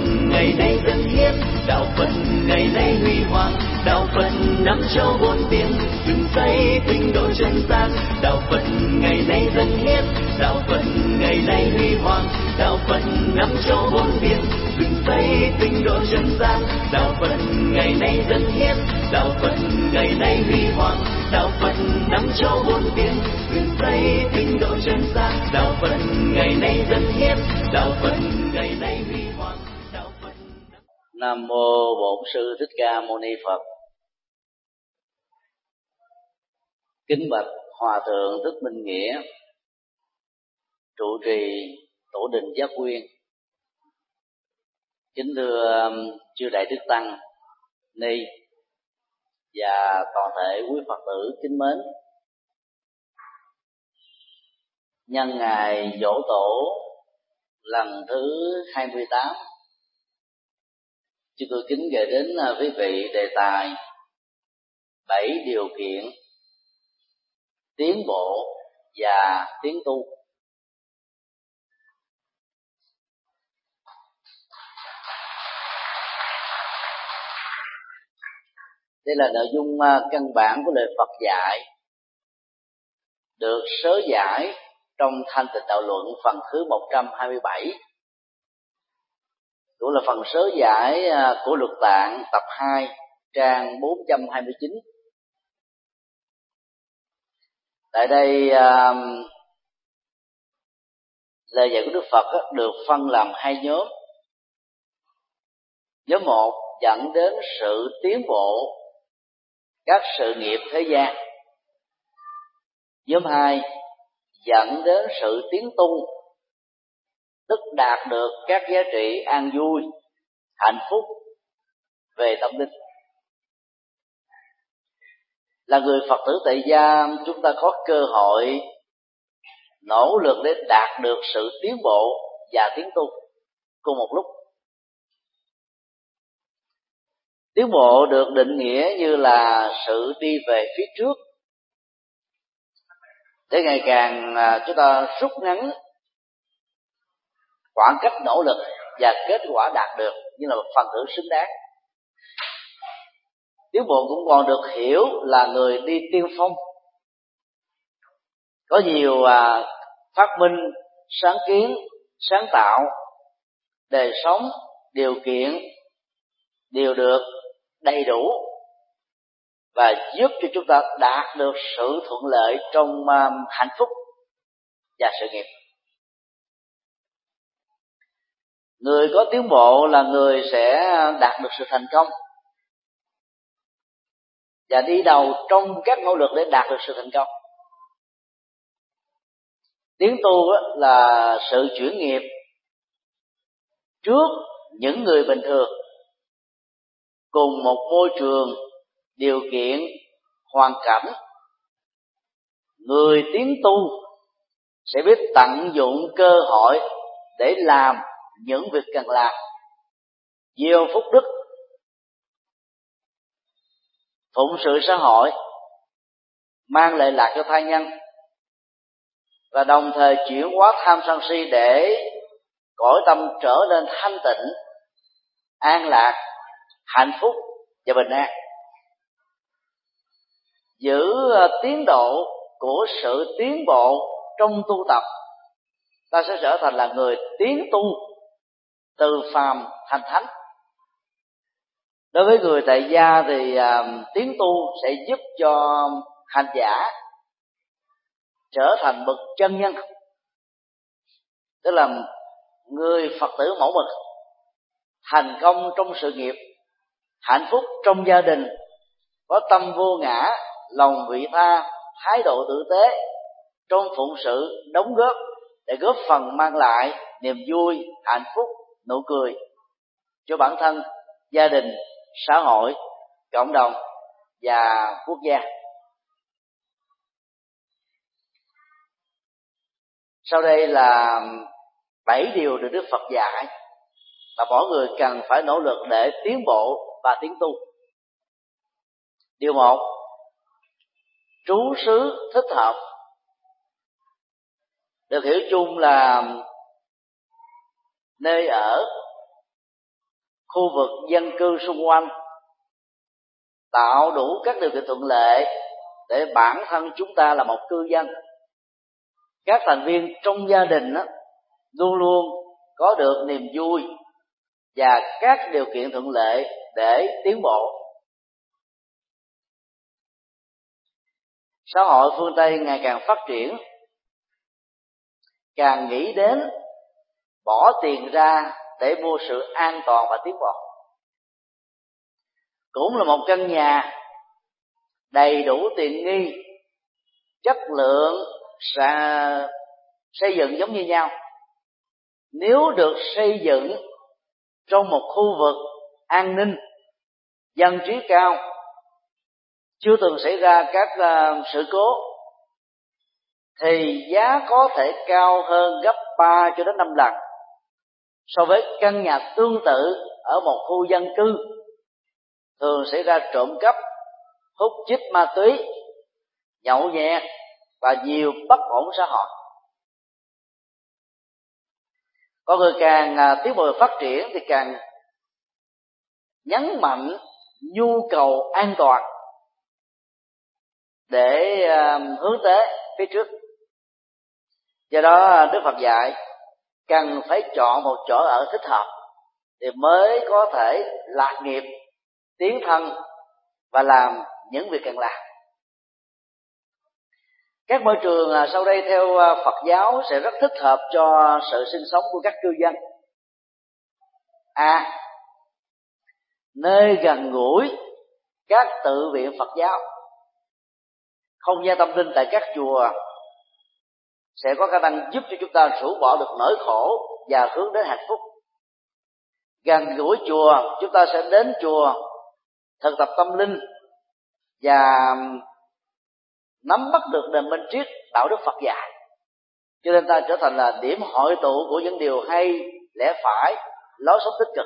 ngày nay dân hiến, đạo Phật ngày nay huy hoàng, đạo Phật năm châu bốn biển, dựng xây tinh độ chân gian. Đạo Phật ngày nay dân hiến, đạo Phật ngày nay huy hoàng, đạo Phật năm châu bốn biển, dựng xây tinh độ chân gian. Đạo Phật ngày nay dân hiến, đạo Phật ngày nay huy hoàng, đạo Phật năm châu bốn biển, dựng xây tinh độ chân gian. Đạo Phật ngày nay dân hiến, đạo Phật ngày nay huy hoàng, đạo Phật. Nam mô Bổn Sư Thích Ca Mâu Ni Phật. Kính bạch Hòa thượng Thích Minh Nghĩa, trụ trì Tổ đình Giác Nguyên. Kính thưa chư đại đức tăng ni và toàn thể quý Phật tử kính mến. Nhân ngày giỗ tổ lần thứ 28, chúng tôi kính gửi đến quý vị đề tài 7 điều kiện tiến bộ và tiến tu. Đây là nội dung căn bản của lời Phật dạy, được sớ giải trong Thanh Tịnh Đạo Luận phần thứ 127, cũng là phần sớ giải của Luật Tạng tập 2 trang 429. Tại đây lời dạy của Đức Phật được phân làm hai nhóm. Nhóm một dẫn đến sự tiến bộ các sự nghiệp thế gian. Nhóm hai dẫn đến sự tiến tu, tức đạt được các giá trị an vui, hạnh phúc về tâm linh. Là người Phật tử tại gia, chúng ta có cơ hội nỗ lực để đạt được sự tiến bộ và tiến tu cùng một lúc. Tiến bộ được định nghĩa như là sự đi về phía trước, để ngày càng chúng ta rút ngắn khoảng cách nỗ lực và kết quả đạt được như là một phần thưởng xứng đáng. Tiến bộ cũng còn được hiểu là người đi tiên phong, có nhiều phát minh, sáng kiến, sáng tạo, đời sống, điều kiện đều được đầy đủ và giúp cho chúng ta đạt được sự thuận lợi trong hạnh phúc và sự nghiệp. Người có tiến bộ là người sẽ đạt được sự thành công và đi đầu trong các nỗ lực để đạt được sự thành công. Tiến tu là sự chuyển nghiệp trước những người bình thường cùng một môi trường, điều kiện, hoàn cảnh. Người tiến tu sẽ biết tận dụng cơ hội để làm những việc cần làm, gieo phúc đức, phụng sự xã hội, mang lợi lạc cho tha nhân, và đồng thời chuyển hóa tham sân si để cõi tâm trở nên thanh tịnh, an lạc, hạnh phúc và bình an. Giữ tiến độ của sự tiến bộ trong tu tập, ta sẽ trở thành là người tiến tu từ phàm thành thánh. Đối với người tại gia thì tiến tu sẽ giúp cho hành giả trở thành bậc chân nhân, tức là người Phật tử mẫu mực, thành công trong sự nghiệp, hạnh phúc trong gia đình, có tâm vô ngã, lòng vị tha, thái độ tử tế trong phụng sự, đóng góp để góp phần mang lại niềm vui, hạnh phúc, nụ cười cho bản thân, gia đình, xã hội, cộng đồng và quốc gia. Sau đây là 7 điều được Đức Phật dạy mà mỗi người cần phải nỗ lực để tiến bộ và tiến tu. Điều 1, trú xứ thích hợp, được hiểu chung là nơi ở, khu vực dân cư xung quanh, tạo đủ các điều kiện thuận lợi để bản thân chúng ta là một cư dân, các thành viên trong gia đình luôn luôn có được niềm vui và các điều kiện thuận lợi để tiến bộ. Xã hội phương Tây ngày càng phát triển, càng nghĩ đến bỏ tiền ra để mua sự an toàn và tiến bộ. Cũng là một căn nhà đầy đủ tiện nghi, chất lượng xây dựng giống như nhau, nếu được xây dựng trong một khu vực an ninh, dân trí cao, chưa từng xảy ra các sự cố, thì giá có thể cao hơn gấp 3 cho đến 5 lần so với căn nhà tương tự ở một khu dân cư thường xảy ra trộm cắp, hút chích ma túy, nhậu nhẹt và nhiều bất ổn xã hội. Con người càng tiến bộ phát triển thì càng nhấn mạnh nhu cầu an toàn để hướng tới phía trước. Do đó Đức Phật dạy cần phải chọn một chỗ ở thích hợp thì mới có thể lạc nghiệp, tiến thân và làm những việc cần làm. Các môi trường sau đây theo Phật giáo sẽ rất thích hợp cho sự sinh sống của các cư dân. A. Nơi gần gũi các tự viện Phật giáo. Không gian tâm linh tại các chùa sẽ có khả năng giúp cho chúng ta rũ bỏ được nỗi khổ và hướng đến hạnh phúc. Gần gũi chùa, chúng ta sẽ đến chùa thực tập tâm linh và nắm bắt được nền minh triết đạo đức Phật dạy, cho nên ta trở thành là điểm hội tụ của những điều hay, lẽ phải, lối sống tích cực.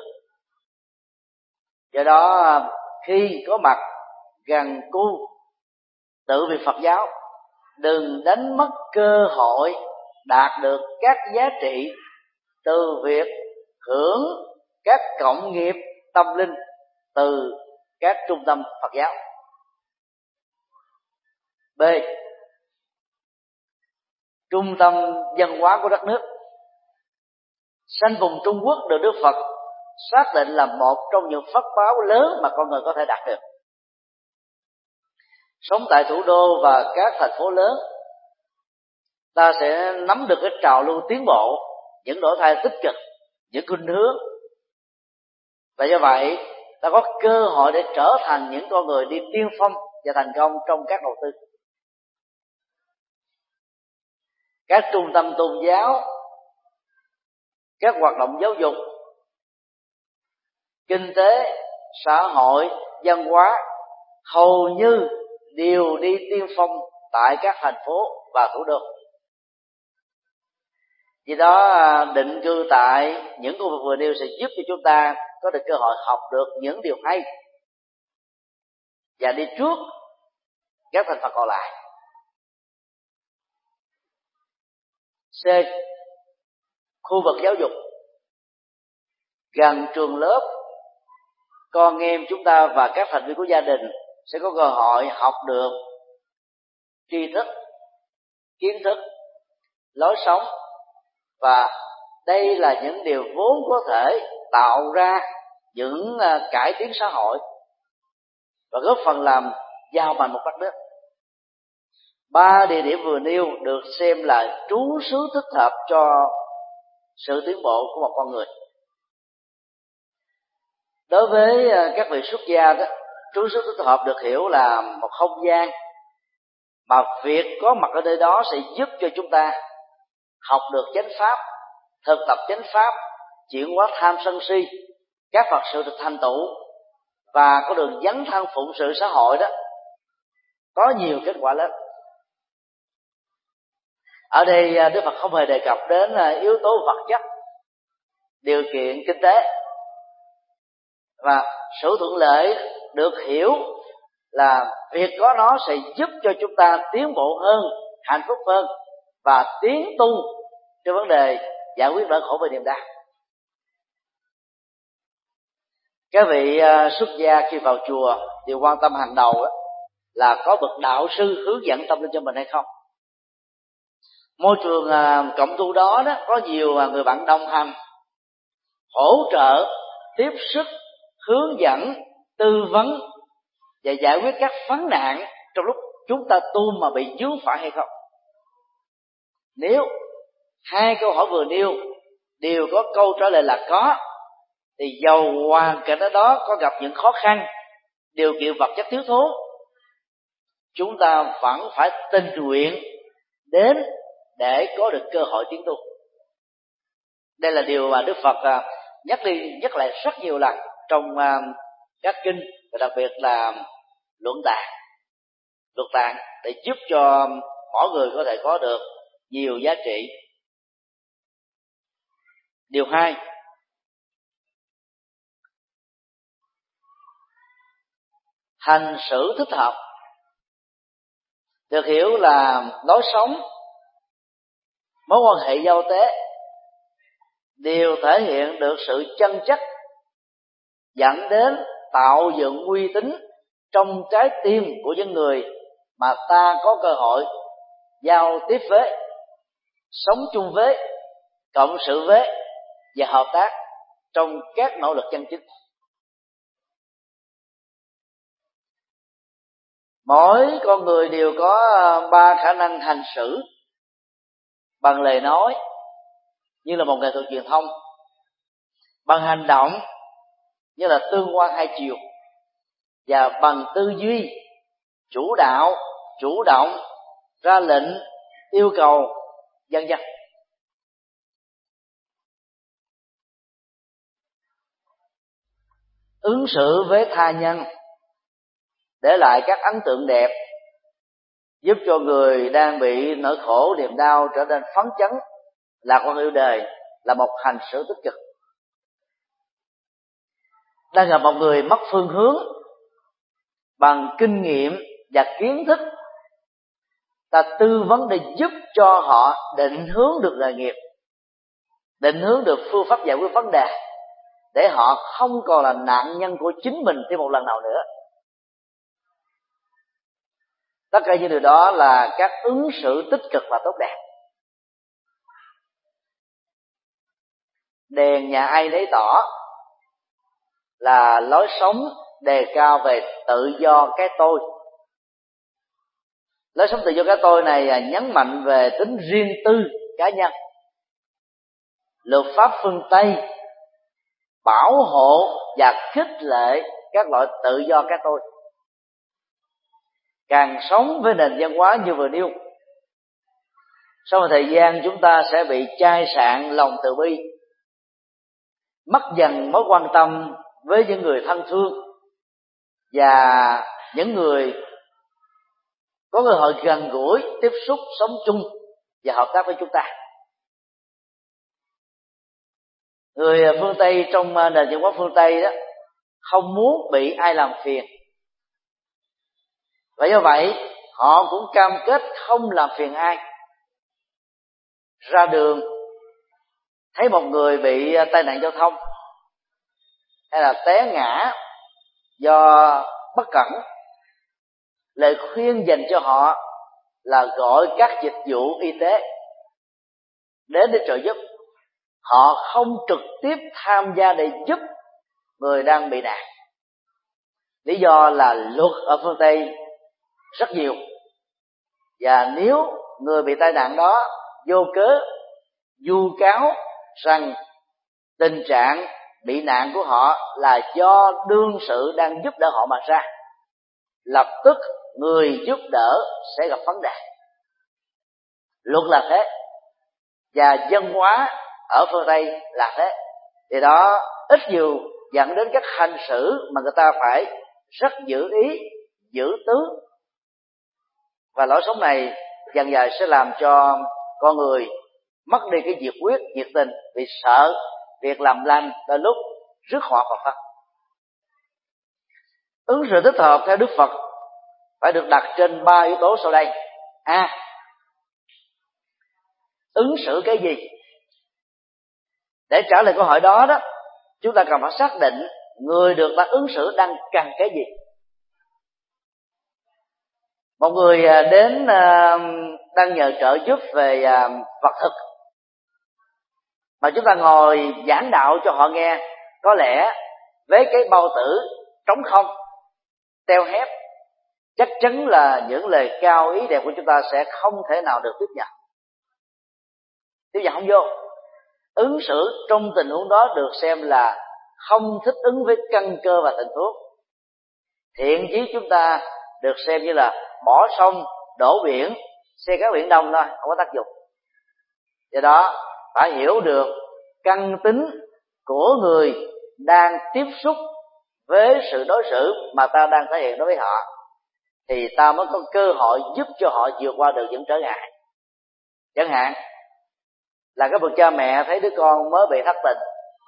Do đó khi có mặt gần cu tự viện Phật giáo, đừng đánh mất cơ hội đạt được các giá trị từ việc hưởng các cộng nghiệp tâm linh từ các trung tâm Phật giáo. B. Trung tâm văn hóa của đất nước. Sanh vùng Trung Quốc được Đức Phật xác định là một trong những phước báo lớn mà con người có thể đạt được. Sống tại thủ đô và các thành phố lớn, ta sẽ nắm được cái trào lưu tiến bộ, những đổi thay tích cực, những khuynh hướng, và do vậy ta có cơ hội để trở thành những con người đi tiên phong và thành công trong các đầu tư. Các trung tâm tôn giáo, các hoạt động giáo dục, kinh tế, xã hội, văn hóa hầu như đều đi tiên phong tại các thành phố và thủ đô. Vì đó định cư tại những khu vực vừa nêu sẽ giúp cho chúng ta có được cơ hội học được những điều hay và đi trước các thành phần còn lại. C. Khu vực giáo dục. Gần trường lớp, con em chúng ta và các thành viên của gia đình sẽ có cơ hội học được tri thức, kiến thức, lối sống, và đây là những điều vốn có thể tạo ra những cải tiến xã hội và góp phần làm giàu mạnh một đất nước. 3 địa điểm vừa nêu được xem là trú xứ thích hợp cho sự tiến bộ của một con người. Đối với các vị xuất gia đó, trú xứ thích hợp được hiểu là một không gian mà việc có mặt ở nơi đó sẽ giúp cho chúng ta học được chánh pháp, thực tập chánh pháp, chuyển hóa tham sân si, các Phật sự được thành tựu và có đường dấn thân phụng sự xã hội đó có nhiều kết quả lớn. Ở đây Đức Phật không hề đề cập đến yếu tố vật chất, điều kiện kinh tế, và sự thuận lợi được hiểu là việc có nó sẽ giúp cho chúng ta tiến bộ hơn, hạnh phúc hơn và tiến tu trên vấn đề giải quyết nỗi khổ về niềm đau. Các vị xuất gia khi vào chùa thì quan tâm hàng đầu đó là có bậc đạo sư hướng dẫn tâm linh cho mình hay không. Môi trường cộng tu đó có nhiều người bạn đồng hành, hỗ trợ, tiếp sức, hướng dẫn, tư vấn và giải quyết các vấn nạn trong lúc chúng ta tu mà bị vướng phải hay không. Nếu hai câu hỏi vừa nêu đều có câu trả lời là có, thì dầu hoàn cảnh ở đó có gặp những khó khăn, điều kiện vật chất thiếu thốn, chúng ta vẫn phải tình nguyện đến để có được cơ hội tiến tu. Đây là điều mà Đức Phật nhắc lại rất nhiều lần trong các kinh, và đặc biệt là luận tạng, để giúp cho mỗi người có thể có được nhiều giá trị. Điều 2, hành xử thích hợp được hiểu là lối sống, mối quan hệ giao tế đều thể hiện được sự chân chất, dẫn đến tạo dựng uy tín trong trái tim của những người mà ta có cơ hội giao tiếp với, sống chung với, cộng sự với và hợp tác trong các nỗ lực chân chính. Mỗi con người đều có 3 khả năng hành xử: bằng lời nói như là một nghệ thuật truyền thông, bằng hành động như là tương quan hai chiều, và bằng tư duy chủ đạo, chủ động, ra lệnh, yêu cầu, vân vân. Ứng xử với tha nhân để lại các ấn tượng đẹp, giúp cho người đang bị nỗi khổ niềm đau trở nên phấn chấn, lạc quan yêu đời, là một hành xử tích cực. Đang gặp một người mất phương hướng, bằng kinh nghiệm và kiến thức, ta tư vấn để giúp cho họ định hướng được nghề nghiệp, định hướng được phương pháp giải quyết vấn đề, để họ không còn là nạn nhân của chính mình thêm một lần nào nữa. Tất cả những điều đó là các ứng xử tích cực và tốt đẹp. Đèn nhà ai nấy tỏ là lối sống đề cao về tự do cái tôi. Lối sống tự do cái tôi này nhấn mạnh về tính riêng tư cá nhân. Luật pháp phương Tây bảo hộ và khích lệ các loại tự do cái tôi. Càng sống với nền văn hóa như vừa nêu, sau một thời gian chúng ta sẽ bị chai sạn lòng từ bi, mất dần mối quan tâm với những người thân thương và những người có cơ hội gần gũi, tiếp xúc, sống chung và hợp tác với chúng ta. Người phương Tây trong nền văn hóa phương Tây đó không muốn bị ai làm phiền, và do vậy họ cũng cam kết không làm phiền ai. Ra đường thấy một người bị tai nạn giao thông hay là té ngã do bất cẩn, lời khuyên dành cho họ là gọi các dịch vụ y tế đến để trợ giúp. Họ không trực tiếp tham gia để giúp người đang bị nạn. Lý do là luật ở phương Tây rất nhiều, và nếu người bị tai nạn đó vô cớ vu cáo rằng tình trạng bị nạn của họ là do đương sự đang giúp đỡ họ mà ra, lập tức người giúp đỡ sẽ gặp vấn đề. Luật là thế, và văn hóa ở phương Tây là thế. Thì đó ít nhiều dẫn đến các hành xử mà người ta phải rất giữ ý, giữ tứ. Và lối sống này dần dần sẽ làm cho con người mất đi cái nhiệt huyết, nhiệt tình, vì sợ việc làm lành đôi lúc rước họa vào thân. Ứng xử thích hợp theo Đức Phật phải được đặt trên 3 yếu tố sau đây. A. Ứng xử cái gì? Để trả lời câu hỏi đó, chúng ta cần phải xác định người được ta ứng xử đang cần cái gì. Một người đến đang nhờ trợ giúp về vật thực, mà chúng ta ngồi giảng đạo cho họ nghe, có lẽ với cái bao tử trống không, teo hép, chắc chắn là những lời cao ý đẹp của chúng ta sẽ không thể nào được tiếp nhận không vô. Ứng xử trong tình huống đó được xem là không thích ứng với căn cơ và tình huống. Thiện chí chúng ta được xem như là bỏ sông đổ biển, xe cá biển đông thôi, không có tác dụng. Do đó phải hiểu được căn tính của người đang tiếp xúc với sự đối xử mà ta đang thể hiện đối với họ, thì ta mới có cơ hội giúp cho họ vượt qua được những trở ngại. Chẳng hạn là các bậc cha mẹ thấy đứa con mới bị thất tình,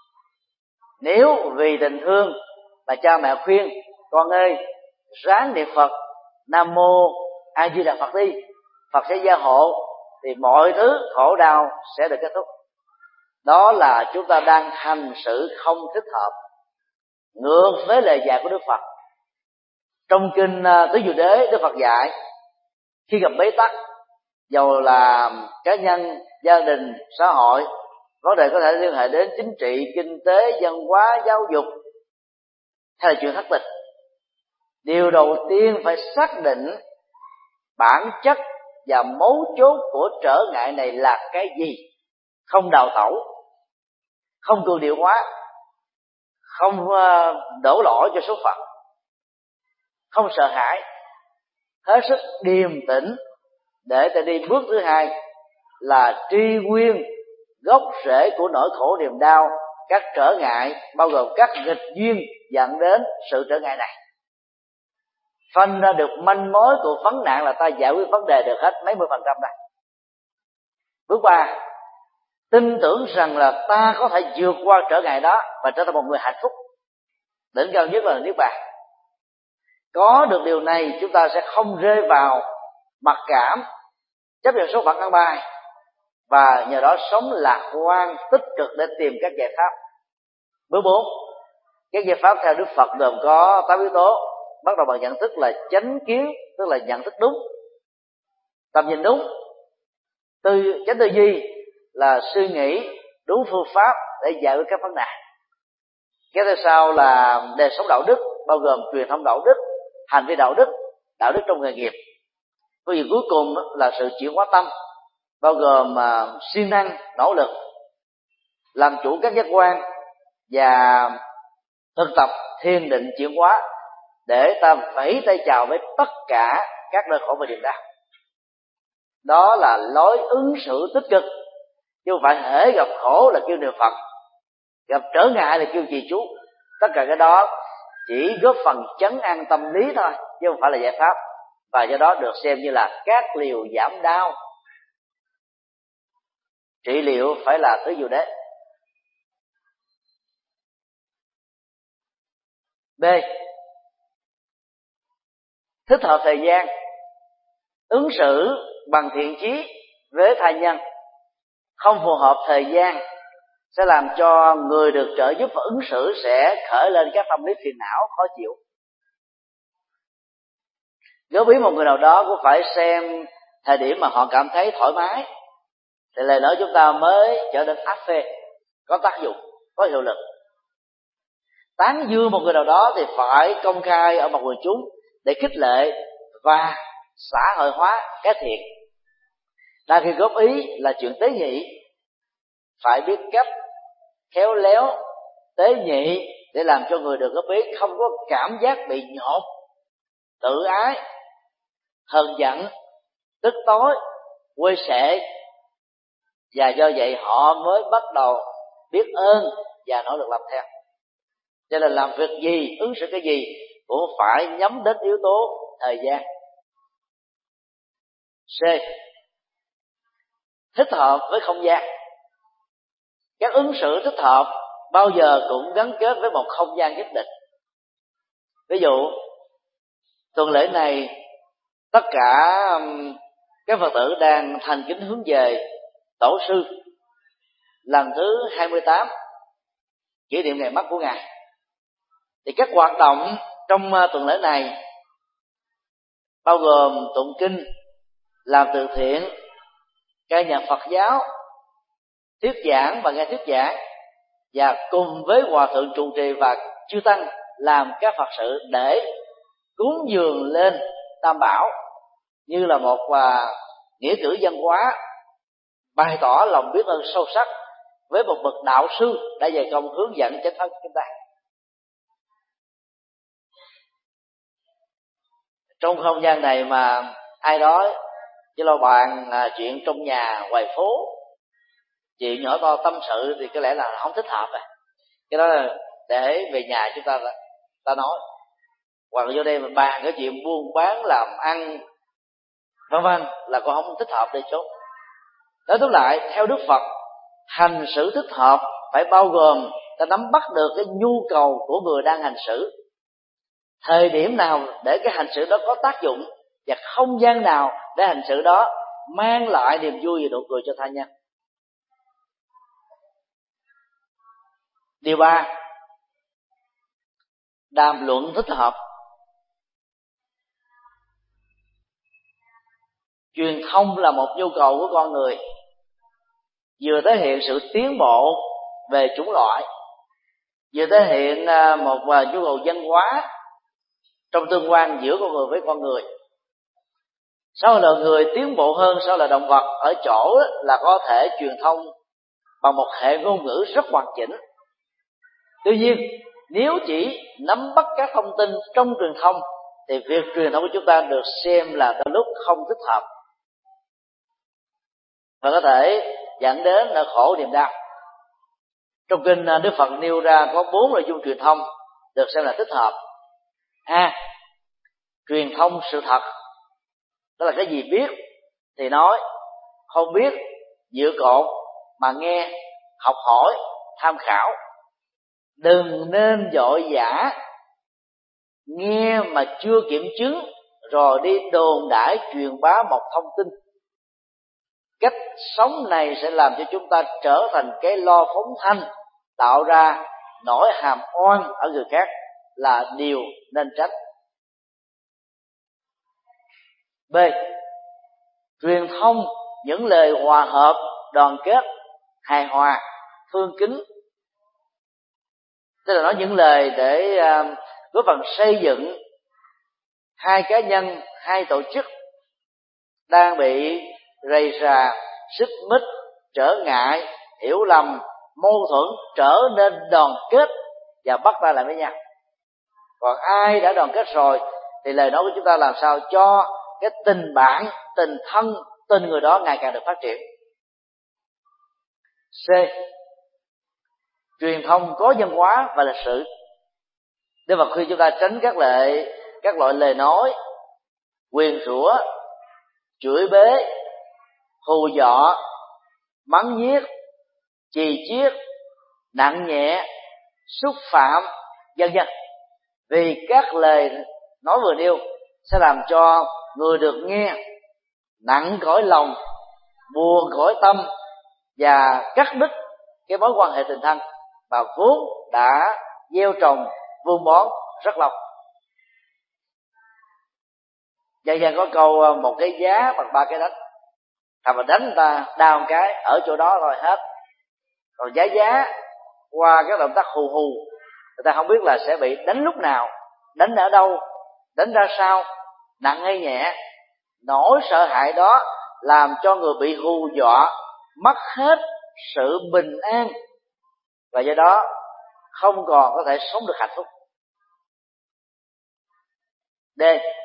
nếu vì tình thương mà cha mẹ khuyên con ơi ráng niệm Phật, Nam Mô A Di Đà Phật đi, Phật sẽ gia hộ, thì mọi thứ khổ đau sẽ được kết thúc. Đó là chúng ta đang hành sự không thích hợp, ngược với lời dạy của Đức Phật. Trong kinh Tứ Diệu Đế, Đức Phật dạy khi gặp bế tắc, dầu là cá nhân, gia đình, xã hội, vấn đề có thể liên hệ đến chính trị, kinh tế, văn hóa, giáo dục hay là chuyện thất tình, điều đầu tiên phải xác định bản chất và mấu chốt của trở ngại này là cái gì. Không đào tẩu, không cường điệu hóa, không đổ lỗi cho số phận, không sợ hãi, hết sức điềm tĩnh để ta đi bước thứ hai là tri nguyên gốc rễ của nỗi khổ niềm đau, các trở ngại bao gồm các nghịch duyên dẫn đến sự trở ngại này. Phân ra được manh mối của vấn nạn là ta giải quyết vấn đề được hết mấy mươi % này. Bước 3, tin tưởng rằng là ta có thể vượt qua trở ngại đó và trở thành một người hạnh phúc. Đỉnh cao nhất là niết bàn. Có được điều này, chúng ta sẽ không rơi vào mặc cảm, chấp nhận số phận ăn bài, và nhờ đó sống lạc quan, tích cực để tìm các giải pháp. Bước 4, các giải pháp theo Đức Phật gồm có 8 yếu tố. Bắt đầu bằng nhận thức là chánh kiến, tức là nhận thức đúng, tầm nhìn đúng. Chánh tư duy là suy nghĩ đúng phương pháp để giải quyết các vấn nạn. Kế theo sau là đời sống đạo đức, bao gồm truyền thông đạo đức, hành vi đạo đức trong nghề nghiệp. Cái gì cuối cùng là sự chuyển hóa tâm, bao gồm siêng năng, nỗ lực, làm chủ các giác quan và thực tập thiền định chuyển hóa để ta vẫy tay chào với tất cả các nỗi khổ và niềm đau. Đó là lối ứng xử tích cực, chứ không phải hễ gặp khổ là kêu niệm Phật, gặp trở ngại là kêu trì chú. Tất cả cái đó chỉ góp phần trấn an tâm lý thôi, chứ không phải là giải pháp, và do đó được xem như là các liều giảm đau. Trị liệu phải là Tứ Diệu Đế. B, thích hợp thời gian. Ứng xử bằng thiện chí với tha nhân. Không phù hợp thời gian sẽ làm cho người được trợ giúp và ứng xử sẽ khởi lên các tâm lý phiền não, khó chịu. Góp ý một người nào đó cũng phải xem thời điểm mà họ cảm thấy thoải mái, thì lời nói chúng ta mới trở nên áp phê, có tác dụng, có hiệu lực. Tán dương một người nào đó thì phải công khai ở mặt quần chúng để khích lệ và xã hội hóa cái thiện. Đa khi góp ý là chuyện tế nhị, phải biết cách khéo léo tế nhị để làm cho người được góp ý không có cảm giác bị nhột, tự ái, hờn giận, tức tối, quê sệ, và do vậy họ mới bắt đầu biết ơn và nỗ lực làm theo. Cho nên làm việc gì, ứng xử cái gì cũng phải nhắm đến yếu tố thời gian. C, thích hợp với không gian. Các ứng xử thích hợp bao giờ cũng gắn kết với một không gian nhất định. Ví dụ tuần lễ này tất cả các Phật tử đang thành kính hướng về Tổ sư lần thứ 28 kỷ niệm ngày mất của Ngài. Thì các hoạt động trong tuần lễ này bao gồm tụng kinh, làm từ thiện, ca nhạc Phật giáo, thuyết giảng và nghe thuyết giảng, và cùng với hòa thượng trụ trì và chư tăng làm các Phật sự để cúng dường lên Tam Bảo, như là một nghĩa cử văn hóa, bày tỏ lòng biết ơn sâu sắc với một bậc đạo sư đã dày công hướng dẫn chánh pháp của chúng ta. Trong không gian này mà ai đó chỉ lo bàn chuyện trong nhà ngoài phố, chuyện nhỏ to tâm sự, thì có lẽ là không thích hợp. Cái đó là để về nhà chúng ta nói, hoặc là vô đây mà bàn cái chuyện buôn bán làm ăn vân vân là con không thích hợp để chốt. Nói tóm lại, theo Đức Phật, hành xử thích hợp phải bao gồm ta nắm bắt được cái nhu cầu của người đang hành xử, thời điểm nào để cái hành xử đó có tác dụng, và không gian nào để hành xử đó mang lại niềm vui và nụ cười cho tha nhân. Điều 3, đàm luận thích hợp. Truyền thông là một nhu cầu của con người, vừa thể hiện sự tiến bộ về chủng loại, vừa thể hiện một nhu cầu văn hóa trong tương quan giữa con người với con người. Sao là người tiến bộ hơn sao là động vật ở chỗ là có thể truyền thông bằng một hệ ngôn ngữ rất hoàn chỉnh. Tuy nhiên, nếu chỉ nắm bắt các thông tin trong truyền thông thì việc truyền thông của chúng ta được xem là đôi lúc không thích hợp, và có thể dẫn đến nỗi khổ niềm đau. Trong kinh Đức Phật nêu ra có 4 nội dung truyền thông được xem là thích hợp. Truyền thông sự thật, đó là cái gì biết thì nói, không biết dựa cột mà nghe, học hỏi, tham khảo. Đừng nên vội vã nghe mà chưa kiểm chứng rồi đi đồn đãi truyền bá một thông tin. Cách sống này sẽ làm cho chúng ta trở thành cái lo phóng thanh, tạo ra nỗi hàm oan ở người khác, là điều nên tránh. B, truyền thông những lời hòa hợp, đoàn kết, hài hòa, thương kính, tức là nói những lời để góp phần xây dựng hai cá nhân, hai tổ chức đang bị rầy rà, xích mích, trở ngại, hiểu lầm, mâu thuẫn, trở nên đoàn kết và bắt tay lại với nhau. Còn ai đã đoàn kết rồi thì lời nói của chúng ta làm sao cho cái tình bạn, tình thân, tình người đó ngày càng được phát triển. C, truyền thông có văn hóa và lịch sử. Để mà khi chúng ta tránh các loại lời nói nguyền rủa, chửi bới, hù dọa, mắng nhiếc, chì chiết, nặng nhẹ, xúc phạm, vân vân. Vì các lời nói vừa nêu sẽ làm cho người được nghe nặng cõi lòng, buồn cõi tâm, và cắt đứt cái mối quan hệ tình thân mà vốn đã gieo trồng vun bón rất lâu. Dân dân có câu một cái giá bằng 3 cái đánh. Thằng mà đánh người ta đau một cái ở chỗ đó rồi hết. Còn giá qua các động tác hù người ta không biết là sẽ bị đánh lúc nào, đánh ở đâu, đánh ra sao, nặng hay nhẹ. Nỗi sợ hãi đó làm cho người bị hù dọa mất hết sự bình an, và do đó không còn có thể sống được hạnh phúc. D,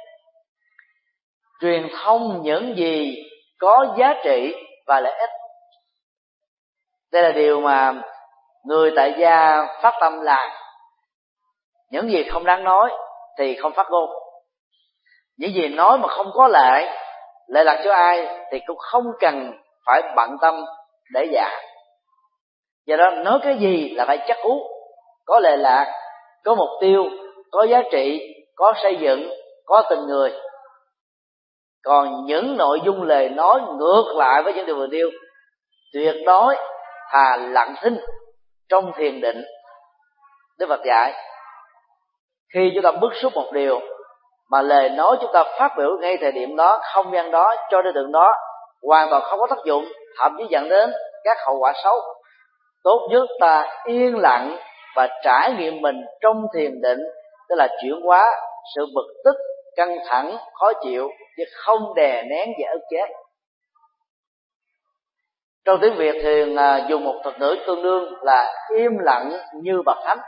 truyền thông những gì có giá trị và lợi ích. Đây là điều mà người tại gia phát tâm làm. Những gì không đáng nói thì không phát ngôn. Những gì nói mà không có lợi lạc cho ai thì cũng không cần phải bận tâm để dạ. Do đó nói cái gì là phải chắc cú, có lệ lạc, có mục tiêu, có giá trị, có xây dựng, có tình người. Còn những nội dung lời nói ngược lại với những điều vừa nêu, tuyệt đối thà lặng thinh trong thiền định. Đức Phật dạy Khi chúng ta bức xúc một điều mà lời nói chúng ta phát biểu ngay thời điểm đó, không gian đó, cho đối tượng đó hoàn toàn không có tác dụng, thậm chí dẫn đến các hậu quả xấu. Tốt nhất ta yên lặng và trải nghiệm mình trong thiền định, tức là chuyển hóa sự bực tức, căng thẳng, khó chịu, chứ không đè nén và ức chế. Trong tiếng Việt thường dùng một thuật ngữ tương đương là im lặng như bậc thánh.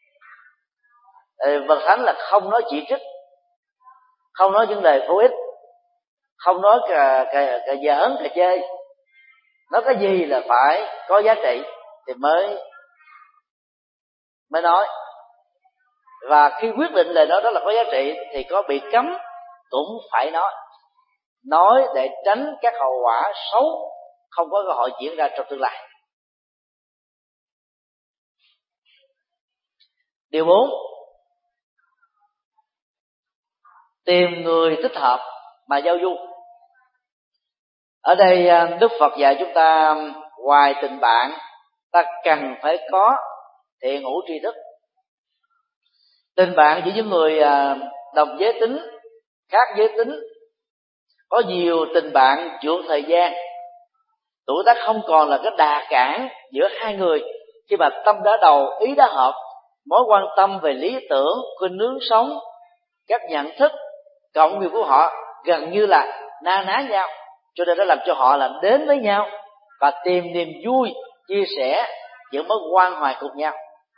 Bậc thánh là không nói chỉ trích, không nói những lời vô ích, không nói cà giỡn cà chơi, nói cái gì là phải có giá trị thì mới nói. Và khi quyết định lời nói đó là có giá trị thì có bị cấm cũng phải nói để tránh các hậu quả xấu không có cơ hội diễn ra trong tương lai. Điều 4, tìm người thích hợp mà giao du. Ở đây Đức Phật dạy chúng ta ngoài tình bạn, ta cần phải có thiện hữu tri thức. Tình bạn với những người đồng giới tính, khác giới tính, có nhiều tình bạn vượt thời gian. Tuổi tác không còn là cái đà cản giữa hai người, khi mà tâm đã đầu, ý đã hợp, mối quan tâm về lý tưởng, khuynh hướng sống, các nhận thức, cộng nghiệp của họ gần như là na ná nhau, cho nên nó làm cho họ là đến với nhau và tìm niềm vui, chia sẻ những mối quan hoài cùng nhau.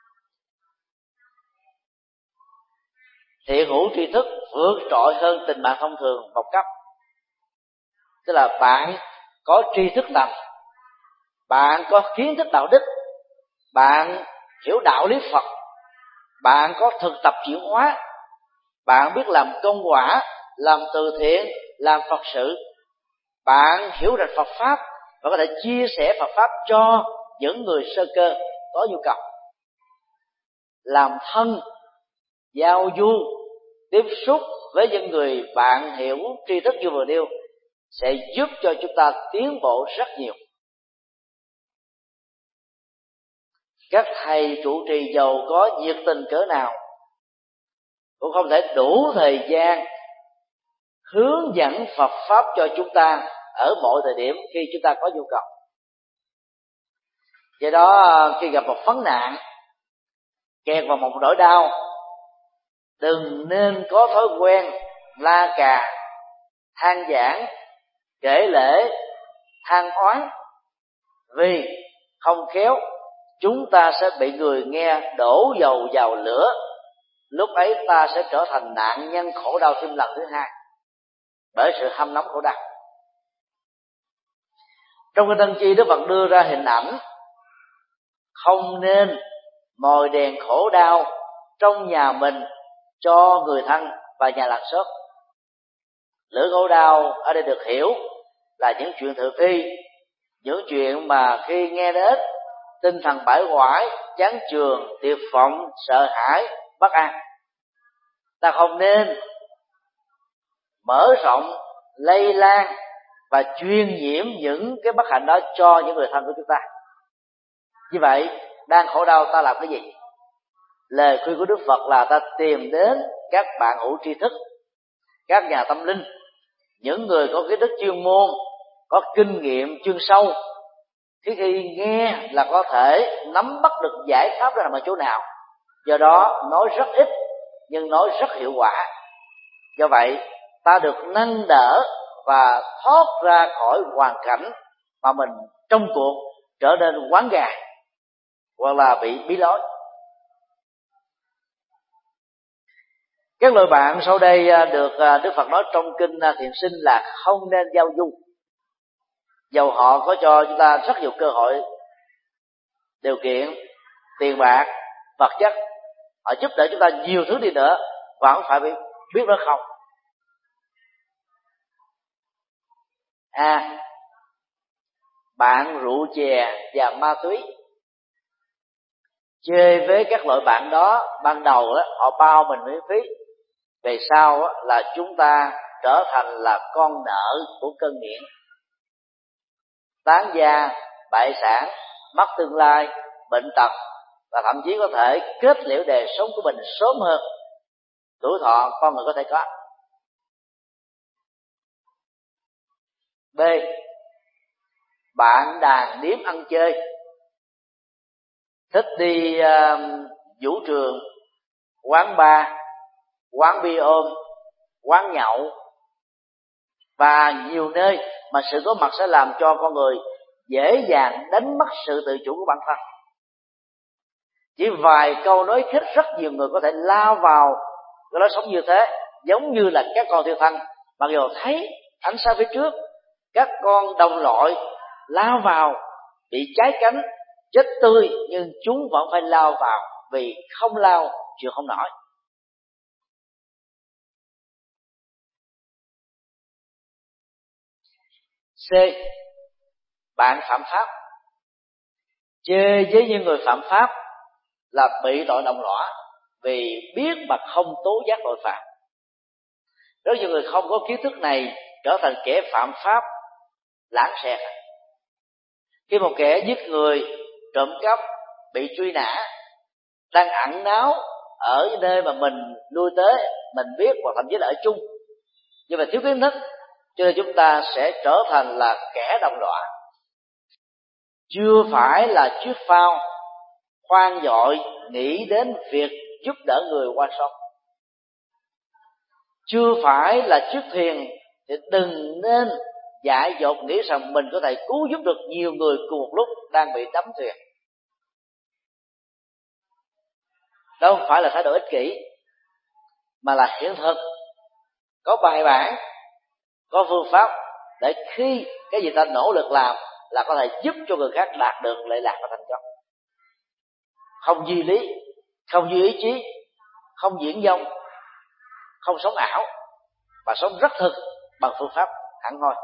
Thiện hữu tri thức vượt trội hơn tình bạn thông thường một cấp, tức là bạn có tri thức tầm, bạn có kiến thức đạo đức, bạn hiểu đạo lý Phật, bạn có thực tập chuyển hóa, bạn biết làm công quả, làm từ thiện, làm Phật sự, bạn hiểu rành Phật pháp và có thể chia sẻ Phật pháp cho những người sơ cơ có nhu cầu. Làm thân, giao du, tiếp xúc với những người bạn hiểu tri thức như vừa nêu sẽ giúp cho chúng ta tiến bộ rất nhiều. Các thầy trụ trì giàu có nhiệt tình cỡ nào cũng không thể đủ thời gian hướng dẫn Phật pháp cho chúng ta ở mọi thời điểm khi chúng ta có nhu cầu. Do đó khi gặp một vấn nạn, kẹt vào một nỗi đau, đừng nên có thói quen la cà, than vãn, kể lể, than oán, vì không khéo chúng ta sẽ bị người nghe đổ dầu vào lửa. Lúc ấy ta sẽ trở thành nạn nhân khổ đau thêm lần thứ hai bởi sự hâm nóng khổ đau. Trong cái Tân Chi, Đức Phật đưa ra hình ảnh không nên mồi đèn khổ đau trong nhà mình cho người thân và nhà làng xóm. Lửa khổ đau ở đây được hiểu là những chuyện thị phi, những chuyện mà khi nghe đến tinh thần bãi hoại, chán chường, tuyệt vọng, sợ hãi, bất an. Ta không nên mở rộng, lây lan và truyền nhiễm những cái bất hạnh đó cho những người thân của chúng ta. Như vậy đang khổ đau ta làm cái gì? Lời khuyên của Đức Phật là ta tìm đến các bạn hữu tri thức, các nhà tâm linh, những người có kiến thức chuyên môn, có kinh nghiệm chuyên sâu. Khi nghe là có thể nắm bắt được giải pháp ra nằm ở chỗ nào. Do đó nói rất ít nhưng nói rất hiệu quả. Do vậy ta được nâng đỡ và thoát ra khỏi hoàn cảnh mà mình trong cuộc trở nên quán gà hoặc là bị bí lối. Các loại bạn sau đây được Đức Phật nói trong kinh Thiện Sinh là không nên giao du. Dầu họ có cho chúng ta rất nhiều cơ hội, điều kiện, tiền bạc, vật chất, họ giúp đỡ chúng ta nhiều thứ đi nữa, và không phải biết nói không. Bạn rượu chè và ma túy, chơi với các loại bạn đó ban đầu đó, họ bao mình miễn phí, về sau đó, là chúng ta trở thành là con nợ của cơn nghiện, tán gia, bại sản, mất tương lai, bệnh tật, và thậm chí có thể kết liễu đời sống của mình sớm hơn tuổi thọ con người có thể có. B. Bạn đàn điếm ăn chơi, thích đi vũ trường, quán bar, quán bia ôm, quán nhậu và nhiều nơi mà sự có mặt sẽ làm cho con người dễ dàng đánh mất sự tự chủ của bản thân. Chỉ vài câu nói khích, rất nhiều người có thể lao vào cái lối sống như thế, giống như là các con thiêu thân, mặc dù thấy ánh sáng phía trước, các con đồng loại lao vào bị cháy cánh chết tươi, nhưng chúng vẫn phải lao vào vì không lao chịu không nổi. C. Bạn phạm pháp, chê với những người phạm pháp là bị tội đồng lõa vì biết mà không tố giác tội phạm. Rất nhiều người không có kiến thức này trở thành kẻ phạm pháp lãng xẹt. Khi một kẻ giết người, trộm cắp bị truy nã, đang ẩn náu ở nơi mà mình lui tới, mình biết và thậm chí là ở chung, nhưng mà thiếu kiến thức, cho nên chúng ta sẽ trở thành là kẻ đồng lõa. Chưa phải là chiếc phao khoan dội nghĩ đến việc giúp đỡ người qua sông, chưa phải là chiếc thuyền thì đừng nên dại dột nghĩ rằng mình có thể cứu giúp được nhiều người cùng một lúc đang bị đắm thuyền. Đó không phải là thái độ ích kỷ, mà là hiện thực, có bài bản, có phương pháp để khi cái gì ta nỗ lực làm là có thể giúp cho người khác đạt được lệ lạc và thành công. Không duy lý, không duy ý chí, không diễn dông, không sống ảo, mà sống rất thực bằng phương pháp hẳn hoi.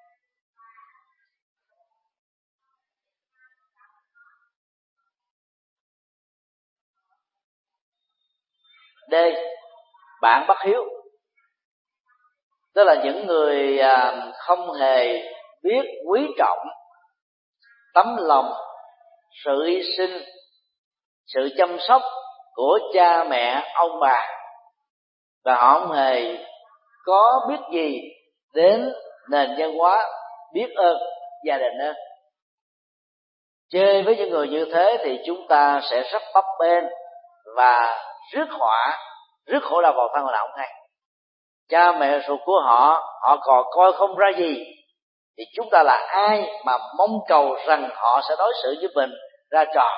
D. Bạn bất hiếu, tức là những người không hề biết quý trọng tấm lòng, sự hy sinh, sự chăm sóc của cha mẹ, ông bà, và họ không hề có biết gì đến nền văn hóa biết ơn gia đình ơn. Chơi với những người như thế thì chúng ta sẽ rất bấp bênh và rước họa, rước khổ đau vào thân họ nào không hay. Cha mẹ ruột của họ còn coi không ra gì, thì chúng ta là ai mà mong cầu rằng họ sẽ đối xử với mình ra trò.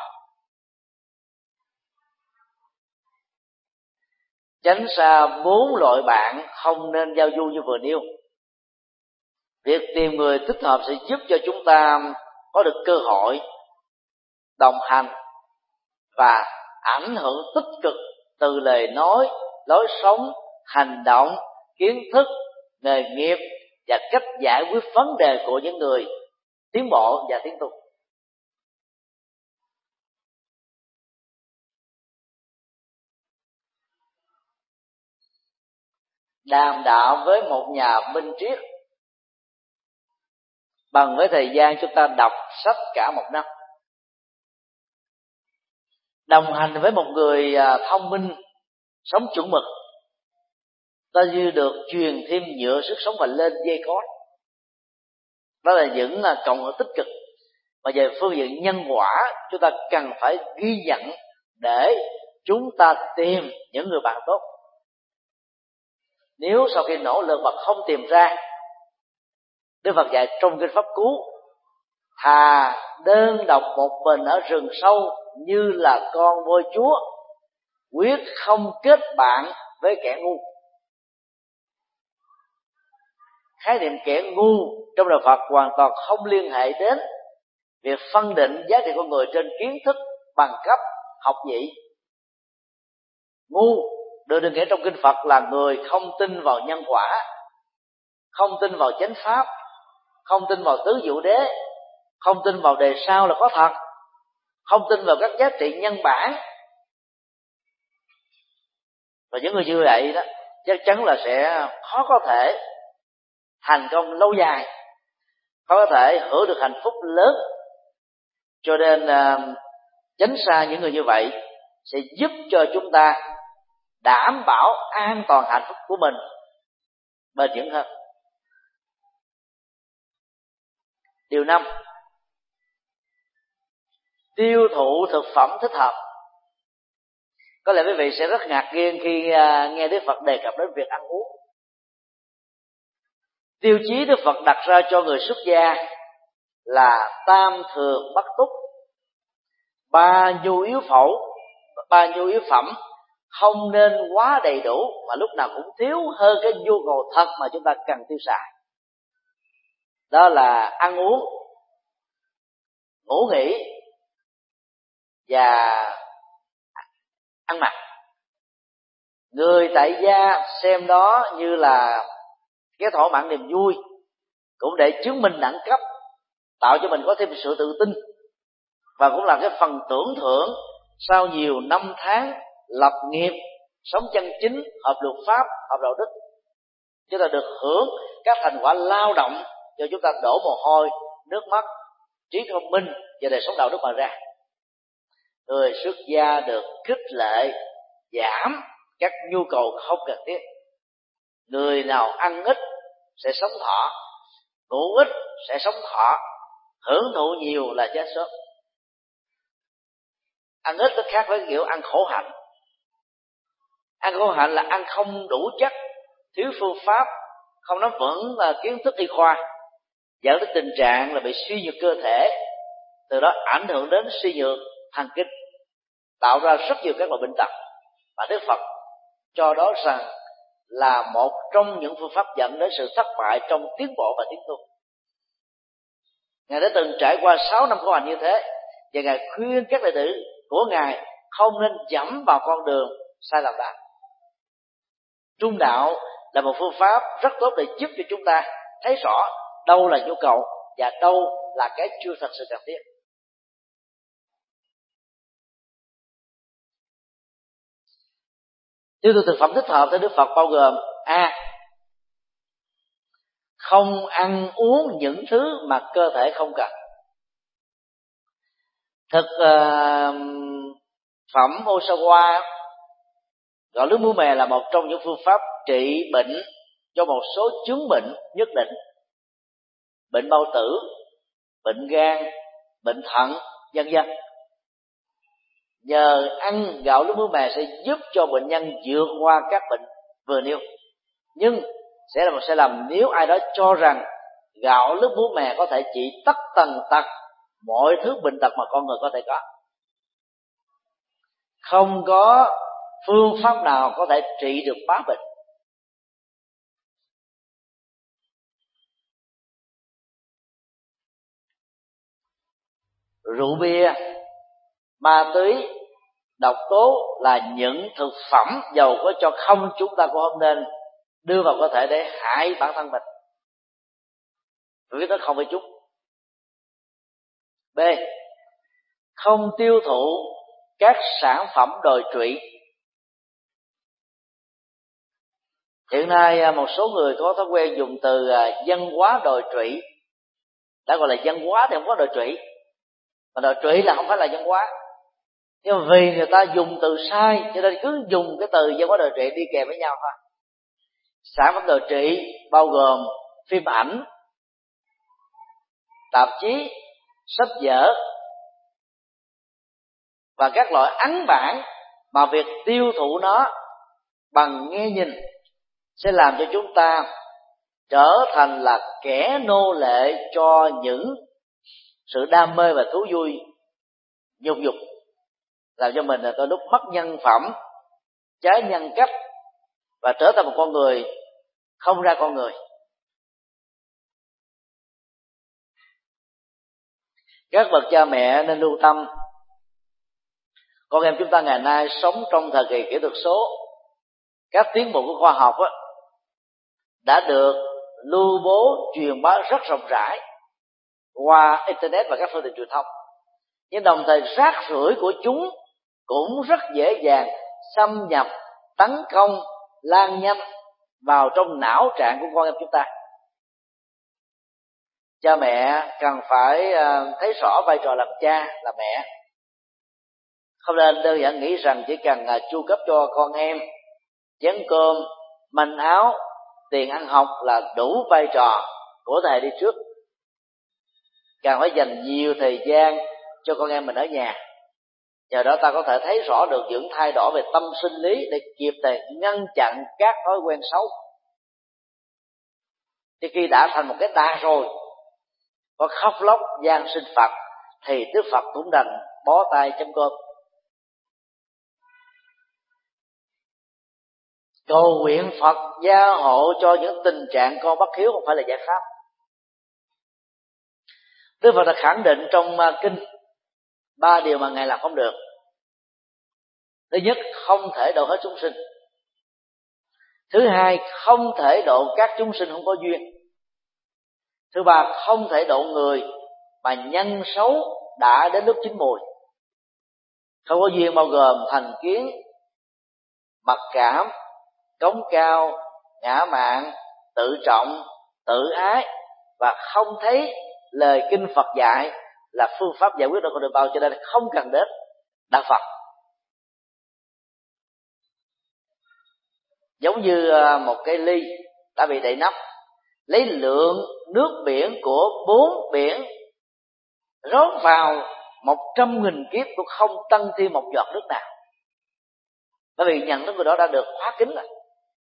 Tránh xa 4 loại bạn không nên giao du như vừa nêu. Việc tìm người thích hợp sẽ giúp cho chúng ta có được cơ hội đồng hành và ảnh hưởng tích cực từ lời nói, lối sống, hành động, kiến thức, nghề nghiệp và cách giải quyết vấn đề của những người tiến bộ và tiến tu. Đàm đạo với một nhà minh triết bằng với thời gian chúng ta đọc sách cả một năm. Đồng hành với một người thông minh, sống chuẩn mực, ta như được truyền thêm nhựa sức sống và lên dây cót. Đó là những cộng hưởng tích cực. Và về phương diện nhân quả, chúng ta cần phải ghi nhận để chúng ta tìm những người bạn tốt. Nếu sau khi nỗ lực mà không tìm ra, Đức Phật dạy trong kinh Pháp Cú: thà đơn độc một mình ở rừng sâu như là con voi chúa, quyết không kết bạn với kẻ ngu. Khái niệm kẻ ngu trong đạo Phật hoàn toàn không liên hệ đến việc phân định giá trị con người trên kiến thức, bằng cấp, học vị. Ngu được định nghĩa trong kinh Phật là người không tin vào nhân quả, không tin vào chánh pháp, không tin vào tứ diệu đế, không tin vào đề sau là có thật, không tin vào các giá trị nhân bản. Và những người như vậy đó chắc chắn là sẽ khó có thể thành công lâu dài, khó có thể hưởng được hạnh phúc lớn. Cho nên tránh xa những người như vậy sẽ giúp cho chúng ta đảm bảo an toàn hạnh phúc của mình bền vững hơn. Điều 5, tiêu thụ thực phẩm thích hợp. Có lẽ quý vị sẽ rất ngạc nhiên khi nghe Đức Phật đề cập đến việc ăn uống. Tiêu chí Đức Phật đặt ra cho người xuất gia là tam thường bất túc, ba nhu yếu phẩm không nên quá đầy đủ mà lúc nào cũng thiếu hơn cái nhu cầu thật mà chúng ta cần tiêu xài. Đó là ăn uống, ngủ nghỉ và ăn mặc. Người tại gia xem đó như là cái thỏa mãn niềm vui, cũng để chứng minh đẳng cấp, tạo cho mình có thêm sự tự tin, và cũng là cái phần tưởng thưởng sau nhiều năm tháng lập nghiệp, sống chân chính, hợp luật pháp, hợp đạo đức. Chúng ta được hưởng các thành quả lao động do chúng ta đổ mồ hôi, nước mắt, trí thông minh và đời sống đạo đức mà ra. Người xuất gia được khích lệ giảm các nhu cầu không cần thiết. Người nào ăn ít sẽ sống thọ, ngủ ít sẽ sống thọ, hưởng thụ nhiều là chết sớm. Ăn ít nó khác với kiểu ăn khổ hạnh. Ăn khổ hạnh là ăn không đủ chất, thiếu phương pháp, không nắm vững kiến thức y khoa, dẫn đến tình trạng là bị suy nhược cơ thể, từ đó ảnh hưởng đến suy nhược thần kinh, tạo ra rất nhiều các loại bệnh tật. Và Đức Phật cho đó rằng là một trong những phương pháp dẫn đến sự thất bại trong tiến bộ và tiến tu. Ngài đã từng trải qua 6 năm khổ hạnh như thế, và Ngài khuyên các đệ tử của Ngài không nên dẫm vào con đường sai lầm đó. Trung đạo là một phương pháp rất tốt để giúp cho chúng ta thấy rõ đâu là nhu cầu và đâu là cái chưa thật sự cần thiết. Tiêu thụ thực phẩm thích hợp theo Đức Phật bao gồm: A, không ăn uống những thứ mà cơ thể không cần. Thực phẩm Osawa, gạo lứt muối mè, là một trong những phương pháp trị bệnh cho một số chứng bệnh nhất định: bệnh bao tử, bệnh gan, bệnh thận, vân vân. Nhờ ăn gạo lứt muối mè sẽ giúp cho bệnh nhân vượt qua các bệnh vừa nêu. Nhưng sẽ là một sai lầm nếu ai đó cho rằng gạo lứt muối mè có thể trị tất tần tật mọi thứ bệnh tật mà con người có thể có. Không có phương pháp nào có thể trị được bá bệnh. Rượu bia, ma túy, độc tố là những thực phẩm dầu có cho không chúng ta cũng không nên đưa vào cơ thể để hại bản thân mình, vì nó không phải chúng. B, không tiêu thụ các sản phẩm đồi trụy. Hiện nay một số người có thói quen dùng từ văn hóa đồi trụy. Đã gọi là văn hóa thì không có đồi trụy, mà đồi trụy là không phải là văn hóa. Nhưng mà vì người ta dùng từ sai cho nên cứ dùng cái từ văn hóa đồi trụy đi kèm với nhau thôi. Sản phẩm đồi trụy bao gồm phim ảnh, tạp chí, sách vở và các loại ấn bản mà việc tiêu thụ nó bằng nghe nhìn sẽ làm cho chúng ta trở thành là kẻ nô lệ cho những sự đam mê và thú vui nhục dục, làm cho mình là đôi lúc mất nhân phẩm, trái nhân cách và trở thành một con người không ra con người. Các bậc cha mẹ nên lưu tâm, con em chúng ta ngày nay sống trong thời kỳ kỹ thuật số, các tiến bộ của khoa học đã được lưu bố truyền bá rất rộng rãi qua internet và các phương tiện truyền thông, nhưng đồng thời rác rưởi của chúng cũng rất dễ dàng xâm nhập, tấn công, lan nhanh vào trong não trạng của con em chúng ta. Cha mẹ cần phải thấy rõ vai trò làm cha, làm mẹ. Không nên đơn giản nghĩ rằng chỉ cần chu cấp cho con em chén cơm, manh áo, tiền ăn học là đủ vai trò của thầy đi trước. Càng phải dành nhiều thời gian cho con em mình ở nhà. Nhờ đó ta có thể thấy rõ được những thay đổi về tâm sinh lý để kịp thời ngăn chặn các thói quen xấu. Thì khi đã thành một cái đà rồi, có khóc lóc van xin Phật, thì Đức Phật cũng đành bó tay chấm cơm. Cầu nguyện Phật gia hộ cho những tình trạng con bất hiếu không phải là giải pháp. Đức Phật đã khẳng định trong kinh 3 điều mà Ngài làm không được. Thứ nhất, không thể độ hết chúng sinh. Thứ hai, không thể độ các chúng sinh không có duyên. Thứ ba, không thể độ người mà nhân xấu đã đến lúc chín mùi. Không có duyên bao gồm thành kiến, mặc cảm, cống cao, ngã mạn, tự trọng, tự ái, và không thấy lời kinh Phật dạy là phương pháp giải quyết được con đường bao, cho nên không cần đến đạo Phật. Giống như một cái ly đã bị đậy nắp, lấy lượng nước biển của 4 biển rót vào 100.000 kiếp cũng không tăng thêm một giọt nước nào, bởi vì nhận thức của đó đã được khóa kín rồi.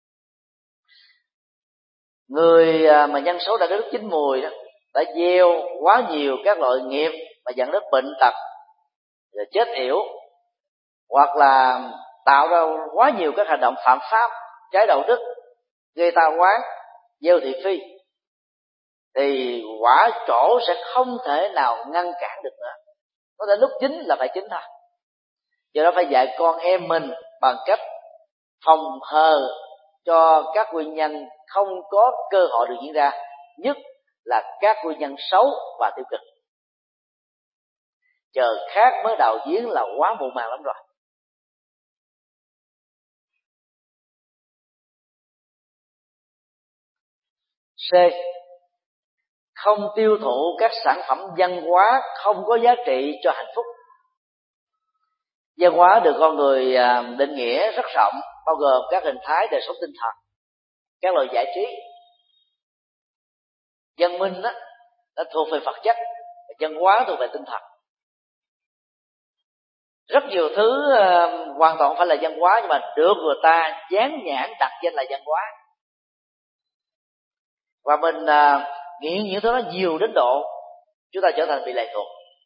Người mà nhân xấu đã đến lúc chín mùi đó, đã gieo quá nhiều các loại nghiệp mà dẫn đến bệnh tật, rồi chết yểu, hoặc là tạo ra quá nhiều các hành động phạm pháp, trái đạo đức, gây ta oán, gieo thị phi, thì quả trổ sẽ không thể nào ngăn cản được nữa. Nó đến lúc chín là phải chín thôi. Do đó phải dạy con em mình bằng cách phòng hờ cho các nguyên nhân không có cơ hội được diễn ra, nhất là các nguyên nhân xấu và tiêu cực. Chờ khác mới đào giếng là quá muộn màng lắm rồi. C. Không tiêu thụ các sản phẩm văn hóa không có giá trị cho hạnh phúc. Văn hóa được con người định nghĩa rất rộng, bao gồm các hình thái đời sống tinh thần, các loại giải trí. Văn minh đó, nó thuộc về vật chất, văn hóa thuộc về tinh thần. Rất nhiều thứ hoàn toàn không phải là văn hóa, nhưng mà được người ta dán nhãn đặt danh là văn hóa. Và mình nghiện những thứ đó nhiều đến độ chúng ta trở thành bị lệ thuộc.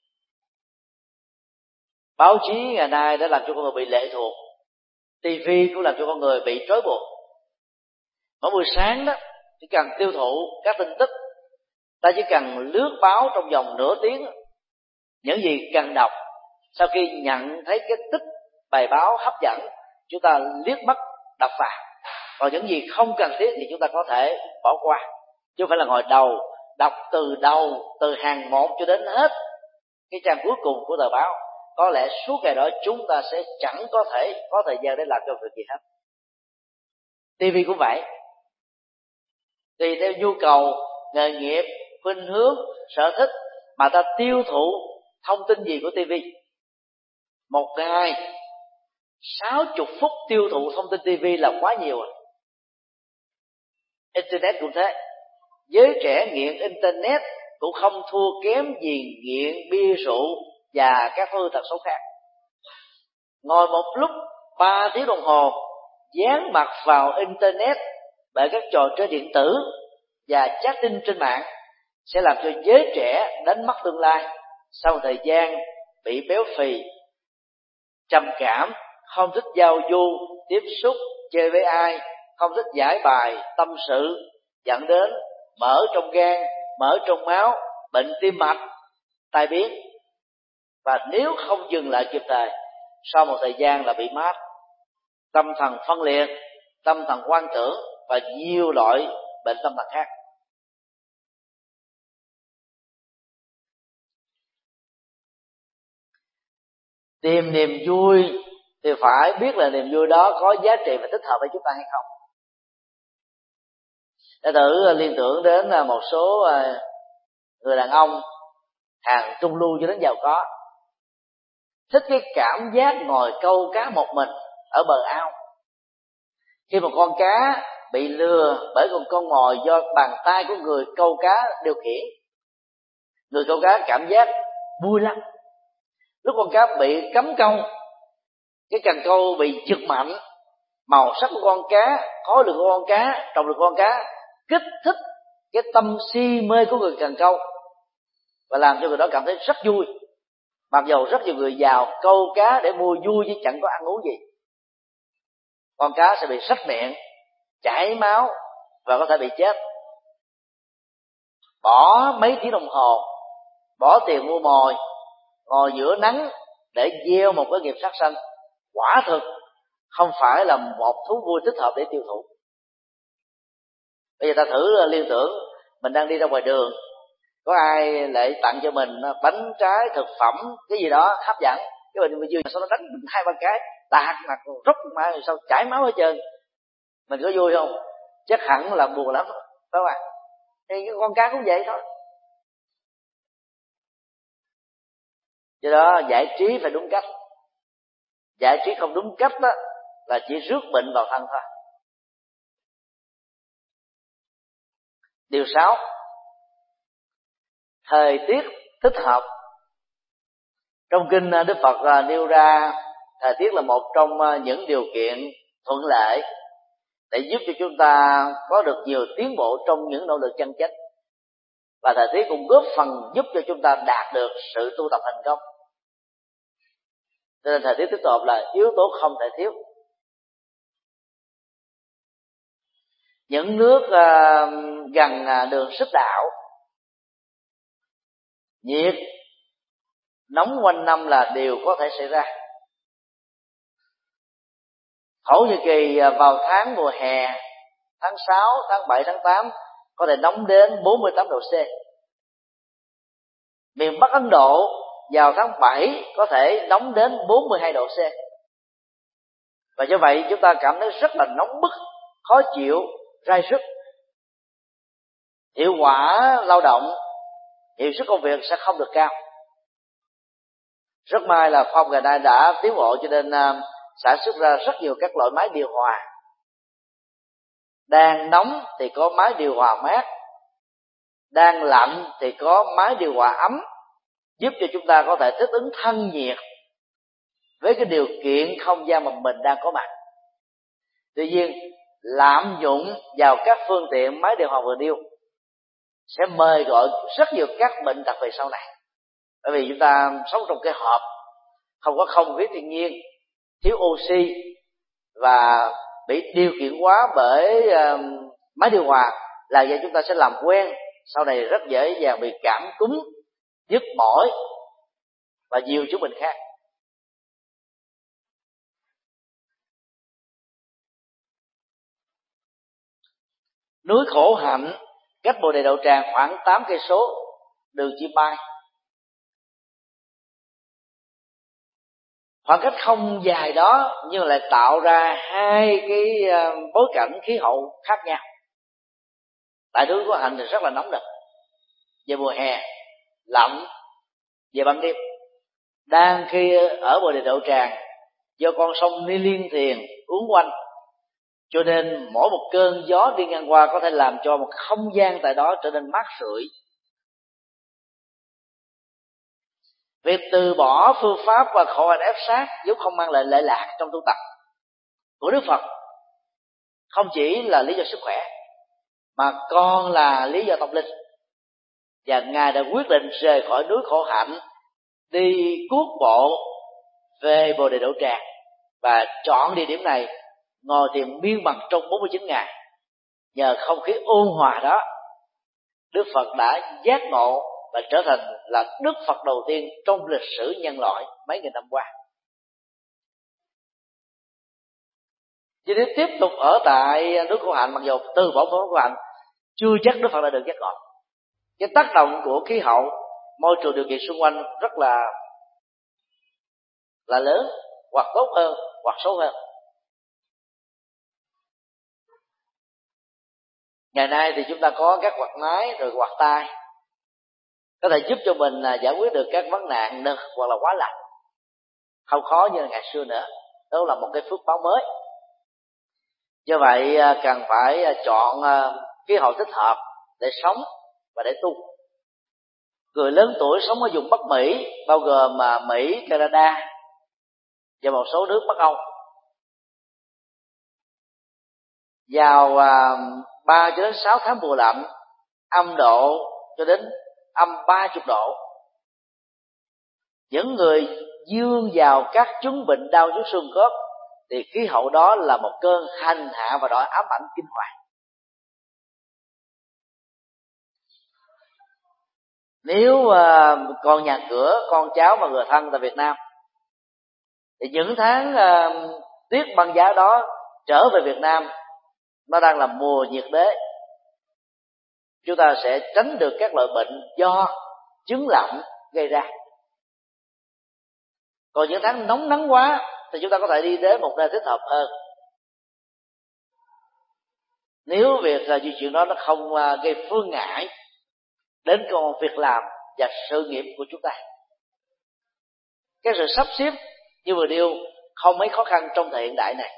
Báo chí ngày nay đã làm cho con người bị lệ thuộc, TV cũng làm cho con người bị trói buộc. Mỗi buổi sáng đó, chỉ cần tiêu thụ các tin tức, ta chỉ cần lướt báo trong vòng nửa tiếng, những gì cần đọc, sau khi nhận thấy cái tích bài báo hấp dẫn, chúng ta liếc mắt đọc vào. Còn những gì không cần thiết thì chúng ta có thể bỏ qua, chứ không phải là ngồi đọc từ hàng 1 cho đến hết cái trang cuối cùng của tờ báo. Có lẽ suốt ngày đó chúng ta sẽ chẳng có thể có thời gian để làm cho việc gì hết. TV cũng vậy, tùy theo nhu cầu, nghề nghiệp, khuynh hướng, sở thích mà ta tiêu thụ thông tin gì của TV. Một ngày 60 phút tiêu thụ thông tin TV là quá nhiều rồi. Internet cũng thế. Giới trẻ nghiện Internet cũng không thua kém gì nghiện bia rượu và các thứ tật xấu khác. Ngồi một lúc 3 tiếng đồng hồ dán mặt vào Internet bởi các trò chơi điện tử và chatting trên mạng sẽ làm cho giới trẻ đánh mất tương lai. Sau một thời gian bị béo phì, trầm cảm, không thích giao du, tiếp xúc, chơi với ai, không thích giải bài, tâm sự, dẫn đến mỡ trong gan, mỡ trong máu, bệnh tim mạch, tai biến. Và nếu không dừng lại kịp thời, sau một thời gian là bị mát, tâm thần phân liệt, tâm thần hoang tưởng và nhiều loại bệnh tâm thần khác. Tìm niềm vui thì phải biết là niềm vui đó có giá trị và thích hợp với chúng ta hay không. Để thử liên tưởng đến một số người đàn ông hàng trung lưu cho đến giàu có, thích cái cảm giác ngồi câu cá một mình ở bờ ao, Khi một con cá bị lừa bởi một con mồi do bàn tay của người câu cá điều khiển, người câu cá cảm giác vui lắm. Lúc con cá bị cắm câu, cái cần câu bị giật mạnh, màu sắc của con cá, khối lượng của con cá, trọng lượng của con cá kích thích cái tâm si mê của người cần câu và làm cho người đó cảm thấy rất vui. Mặc dầu rất nhiều người giàu câu cá để mua vui chứ chẳng có ăn uống gì, con cá sẽ bị rách miệng, chảy máu và có thể bị chết. Bỏ mấy tiếng đồng hồ, bỏ tiền mua mồi, ngồi giữa nắng để gieo một cái nghiệp sát sanh, quả thực không phải là một thú vui thích hợp để tiêu thụ. Bây giờ ta thử liên tưởng, mình đang đi ra ngoài đường, có ai lại tặng cho mình bánh trái, thực phẩm, cái gì đó hấp dẫn, cái mình vừa sau đó đánh mình 2-3 cái, tạt mặt rút mà sao chảy máu hết trơn, mình có vui không? Chắc hẳn là buồn lắm, phải không ạ? Thì cái con cá cũng vậy thôi. Do đó giải trí phải đúng cách. Giải trí không đúng cách đó là chỉ rước bệnh vào thân thôi. Điều 6, thời tiết thích hợp. Trong kinh Đức Phật nêu ra thời tiết là một trong những điều kiện thuận lợi để giúp cho chúng ta có được nhiều tiến bộ trong những nỗ lực chân chánh, và thời tiết cũng góp phần giúp cho chúng ta đạt được sự tu tập thành công. Cho nên thời tiết thích hợp là yếu tố không thể thiếu. Những nước gần đường xích đạo, nhiệt nóng quanh năm là điều có thể xảy ra. Thổ Nhĩ Kỳ vào tháng mùa hè, tháng 6, tháng 7, tháng 8 có thể nóng đến 48 độ C. Miền Bắc Ấn Độ vào tháng 7 có thể nóng đến 42 độ C. Và do vậy chúng ta cảm thấy rất là nóng bức, khó chịu, rai sức. Hiệu quả lao động, hiệu suất công việc sẽ không được cao. Rất may là khoa học ngày nay đã tiến bộ, cho nên sản xuất ra rất nhiều các loại máy điều hòa. Đang nóng thì có máy điều hòa mát, đang lạnh thì có máy điều hòa ấm, giúp cho chúng ta có thể thích ứng thân nhiệt với cái điều kiện không gian mà mình đang có mặt. Tuy nhiên, lạm dụng vào các phương tiện máy điều hòa vừa nêu sẽ mời gọi rất nhiều các bệnh tật về sau này. Bởi vì chúng ta sống trong cái hộp không có không khí thiên nhiên, thiếu oxy và bị điều khiển quá bởi máy điều hòa, là do chúng ta sẽ làm quen, sau này rất dễ dàng bị cảm cúm, nhức mỏi và nhiều chứng bệnh khác. Núi Khổ Hạnh cách Bồ Đề Đậu Tràng khoảng 8 cây số, đường chim bay. Khoảng cách không dài đó nhưng lại tạo ra hai cái bối cảnh khí hậu khác nhau. Tại núi Khổ Hạnh thì rất là nóng nực về mùa hè, lạnh về ban đêm. Đang khi ở Bồ Đề Đậu Tràng, do con sông Ni Liên Thiền uốn quanh, cho nên mỗi một cơn gió đi ngang qua có thể làm cho một không gian tại đó trở nên mát rượi. Việc từ bỏ phương pháp và khổ hạnh ép sát vốn không mang lại lệ lạc trong tu tập của Đức Phật, không chỉ là lý do sức khỏe mà còn là lý do tâm linh. Và Ngài đã quyết định rời khỏi núi Khổ Hạnh, đi cuốc bộ về Bồ Đề Đậu Tràng và chọn địa điểm này ngồi thiền miên man trong 49 ngày. Nhờ không khí ôn hòa đó, Đức Phật đã giác ngộ và trở thành là Đức Phật đầu tiên trong lịch sử nhân loại mấy nghìn năm qua. Cho nên tiếp tục ở tại núi Khổ Hạnh, mặc dù từ bỏ núi Khổ Hạnh, chưa chắc Đức Phật đã được giác ngộ. Cái tác động của khí hậu, môi trường điều kiện xung quanh rất là lớn, hoặc tốt hơn hoặc xấu hơn. Ngày nay thì chúng ta có các quạt máy rồi quạt tay có thể giúp cho mình giải quyết được các vấn nạn nực hoặc là quá lạnh, không khó như là ngày xưa nữa. Đó là một cái phước báo mới. Do vậy cần phải chọn khí hậu thích hợp để sống và để tu. Người lớn tuổi sống ở vùng Bắc Mỹ, bao gồm Mỹ, Canada và một số nước Bắc Âu, vào 3 cho đến 6 tháng mùa lạnh, âm độ cho đến âm 30 độ, những người dương vào các chứng bệnh đau nhức xương khớp thì khí hậu đó là một cơn hành hạ và đòi ám ảnh kinh hoàng. Nếu còn nhà cửa, con cháu và người thân tại Việt Nam thì những tháng tuyết băng giá đó trở về Việt Nam, nó đang là mùa nhiệt đới, chúng ta sẽ tránh được các loại bệnh do chứng lạnh gây ra. Còn những tháng nóng nắng quá thì chúng ta có thể đi đến một nơi thích hợp hơn, nếu việc di chuyển đó nó không gây phương ngại đến công việc làm và sự nghiệp của chúng ta. Cái sự sắp xếp như vừa nêu không mấy khó khăn trong thời hiện đại này.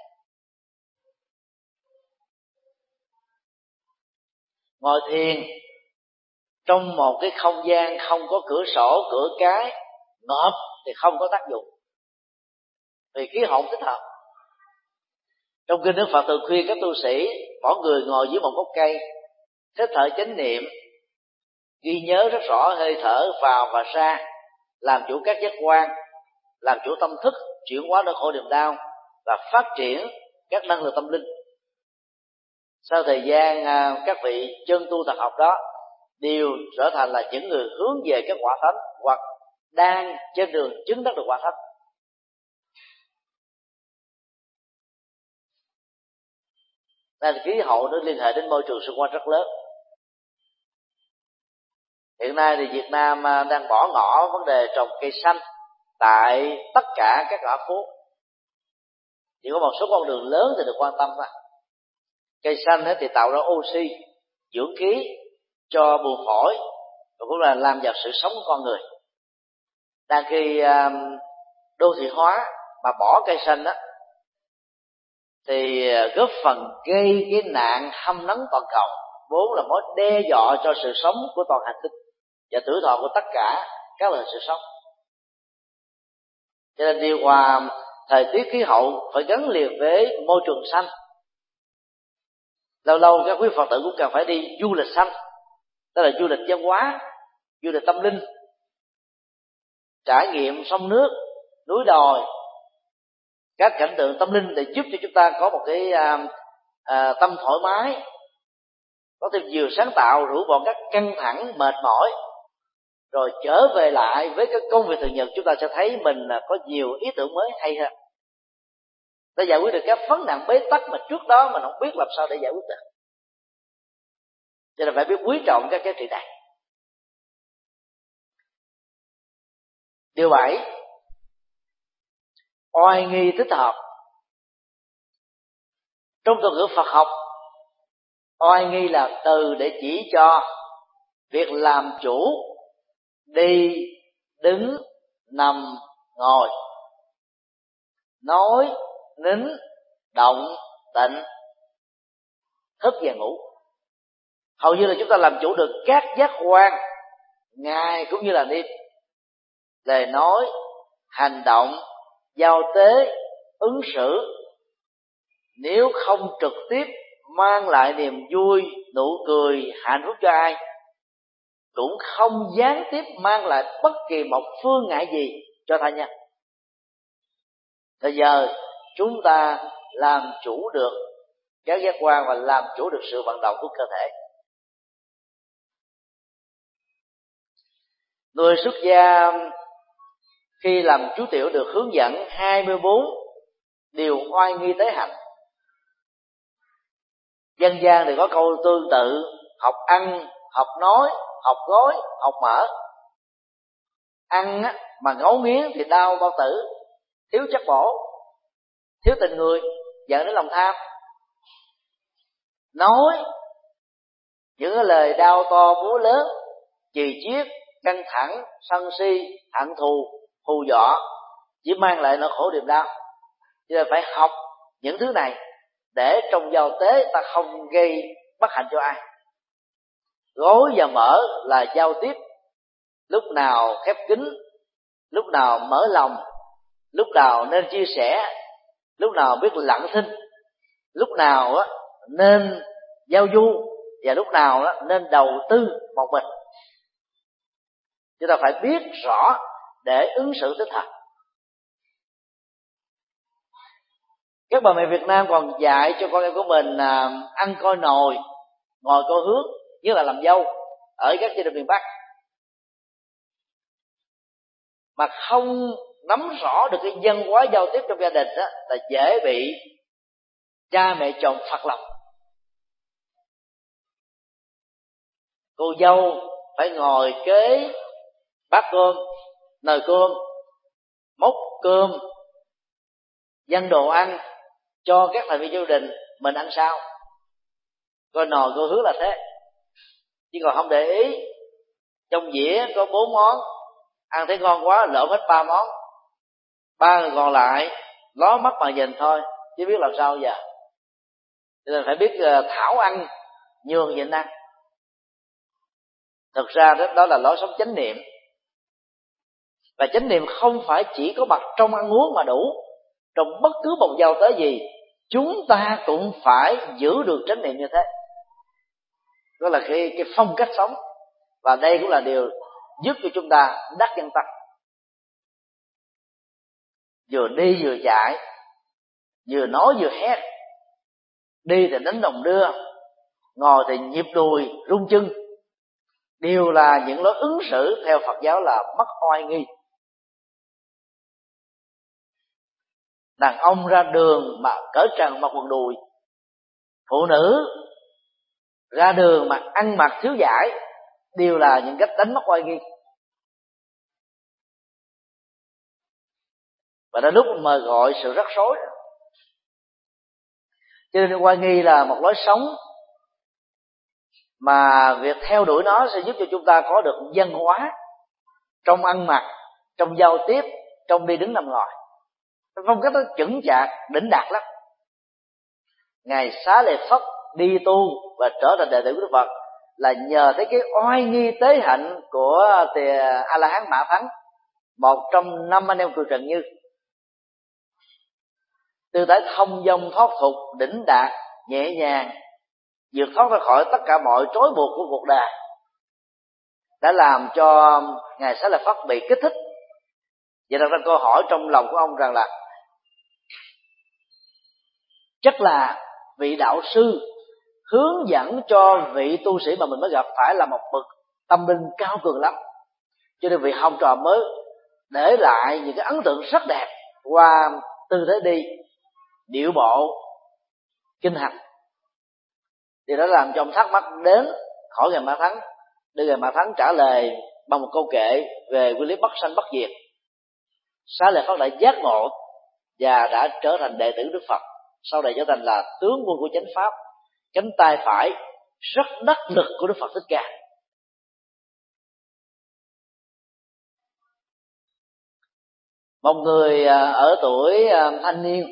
Ngồi thiền trong một cái không gian không có cửa sổ, cửa cái, ngợp thì không có tác dụng, vì khí hậu thích hợp. Trong kinh Đức Phật thường khuyên các tu sĩ mỗi người ngồi dưới một gốc cây, hít thở chánh niệm, ghi nhớ rất rõ hơi thở vào và ra, làm chủ các giác quan, làm chủ tâm thức, chuyển hóa nỗi khổ niềm đau và phát triển các năng lượng tâm linh. Sau thời gian các vị chân tu thật học đó đều trở thành là những người hướng về các quả thánh hoặc đang trên đường chứng đắc được quả thánh. Nên khí hậu nó liên hệ đến môi trường xung quanh rất lớn. Hiện nay thì Việt Nam đang bỏ ngỏ vấn đề trồng cây xanh tại tất cả các ngõ phố. Chỉ có một số con đường lớn thì được quan tâm thôi. Cây xanh thì tạo ra oxy, dưỡng khí cho buồng phổi và cũng là làm vào sự sống của con người. Đang khi đô thị hóa mà bỏ cây xanh đó thì góp phần gây cái nạn hâm nóng toàn cầu, vốn là mối đe dọa cho sự sống của toàn hành tinh và tuổi thọ của tất cả các loại sự sống. Cho nên điều hòa thời tiết khí hậu phải gắn liền với môi trường xanh. Lâu lâu các quý Phật tử cũng cần phải đi du lịch xanh, đó là du lịch văn hóa, du lịch tâm linh, trải nghiệm sông nước, núi đồi, các cảnh tượng tâm linh để giúp cho chúng ta có một cái tâm thoải mái, có thêm nhiều sáng tạo, rũ bỏ các căng thẳng mệt mỏi, rồi trở về lại với các công việc thường nhật. Chúng ta sẽ thấy mình có nhiều ý tưởng mới hay hơn, để giải quyết được các vấn nạn bế tắc mà trước đó mình không biết làm sao để giải quyết được. Cho nên phải biết quý trọng các giá trị này. Điều 7, oai nghi thích hợp. Trong thuật ngữ Phật học, oai nghi là từ để chỉ cho việc làm chủ, đi, đứng, nằm, ngồi, nói, nín, động, tịnh, thức và ngủ. Hầu như là chúng ta làm chủ được các giác quan ngày cũng như là đêm, lời nói, hành động, giao tế, ứng xử. Nếu không trực tiếp mang lại niềm vui, nụ cười, hạnh phúc cho ai, cũng không gián tiếp mang lại bất kỳ một phương ngại gì cho tha nhân. Bây giờ chúng ta làm chủ được các giác quan và làm chủ được sự vận động của cơ thể. Người xuất gia khi làm chú tiểu được hướng dẫn 24 điều oai nghi tế hạnh. Dân gian thì có câu tương tự: học ăn, học nói, học gói, học mở. Ăn mà ngấu nghiến thì đau bao tử, thiếu chất bổ, thiếu tình người, dẫn đến lòng tham. Nói những cái lời đau to búa lớn, chì chiết, căng thẳng, sân si, hận thù, hù dọa, chỉ mang lại nỗi khổ niềm đau. Cho nên phải học những thứ này để trong giao tế ta không gây bất hạnh cho ai. Gối và mở là giao tiếp, lúc nào khép kín, lúc nào mở lòng, lúc nào nên chia sẻ, lúc nào biết lặng thinh, lúc nào nên giao du, và lúc nào nên đầu tư một mình. Chúng ta phải biết rõ để ứng xử thích hợp. Các bà mẹ Việt Nam còn dạy cho con em của mình ăn coi nồi, ngồi coi hướng, như là làm dâu ở các gia đình miền Bắc, mà không nắm rõ được cái văn hóa giao tiếp trong gia đình đó, là dễ bị cha mẹ chồng phật lòng. Cô dâu phải ngồi kế bát cơm, nồi cơm, múc cơm, dâng đồ ăn cho các thành viên gia đình, mình ăn sao, coi nồi coi hướng là thế. Chứ còn không để ý, trong dĩa có 4 món, ăn thấy ngon quá lỡ hết 3 món, 3 người còn lại ló mắt mà nhìn thôi, chứ biết làm sao giờ. Cho nên phải biết thảo ăn, nhường nhịn ăn. Thực ra đó là lối sống chánh niệm. Và chánh niệm không phải chỉ có mặt trong ăn uống mà đủ. Trong bất cứ một giao tế gì, chúng ta cũng phải giữ được chánh niệm như thế. Đó là cái phong cách sống. Và đây cũng là điều giúp cho chúng ta đắc nhân tâm. Vừa đi vừa chạy, vừa nói vừa hét. Đi thì đánh đồng đưa, ngồi thì nhịp đùi rung chân, đều là những lối ứng xử theo Phật giáo là mất oai nghi. Đàn ông ra đường mà cởi trần mặc quần đùi, phụ nữ ra đường mà ăn mặc thiếu vải, đều là những cách đánh mất oai nghi. Và đến lúc mời gọi sự rắc rối. Cho nên oai nghi là một lối sống mà việc theo đuổi nó sẽ giúp cho chúng ta có được văn hóa trong ăn mặc, trong giao tiếp, trong đi đứng nằm ngồi. Phong cách đó chững chạc, đỉnh đạt lắm. Ngài Xá Lợi Phất đi tu và trở thành đệ tử của Đức Phật là nhờ tới cái oai nghi tế hạnh của A La Hán Mã Thắng, một trong 5 anh em cừu Trần Như. Tư thái thông dong thoát tục, đỉnh đạt, nhẹ nhàng, vượt thoát ra khỏi tất cả mọi trói buộc của cuộc đời, đã làm cho Ngài Xá Lợi Phất bị kích thích. Vậy đặt ra câu hỏi trong lòng của ông rằng là chắc là vị đạo sư hướng dẫn cho vị tu sĩ mà mình mới gặp phải là một bậc tâm linh cao cường lắm, cho nên vị học trò mới để lại những cái ấn tượng rất đẹp qua tư thế đi, điệu bộ, kinh hành. Thì đó làm cho ông thắc mắc đến khỏi Ngài Mã Thắng, để Ngài Mã Thắng trả lời bằng một câu kệ về nguyên lý bất sanh bất diệt. Xá Lợi Phất đã giác ngộ và đã trở thành đệ tử Đức Phật, sau này trở thành là tướng quân của chánh pháp, cánh tay phải rất đắc lực của Đức Phật Thích Ca. Một người ở tuổi thanh niên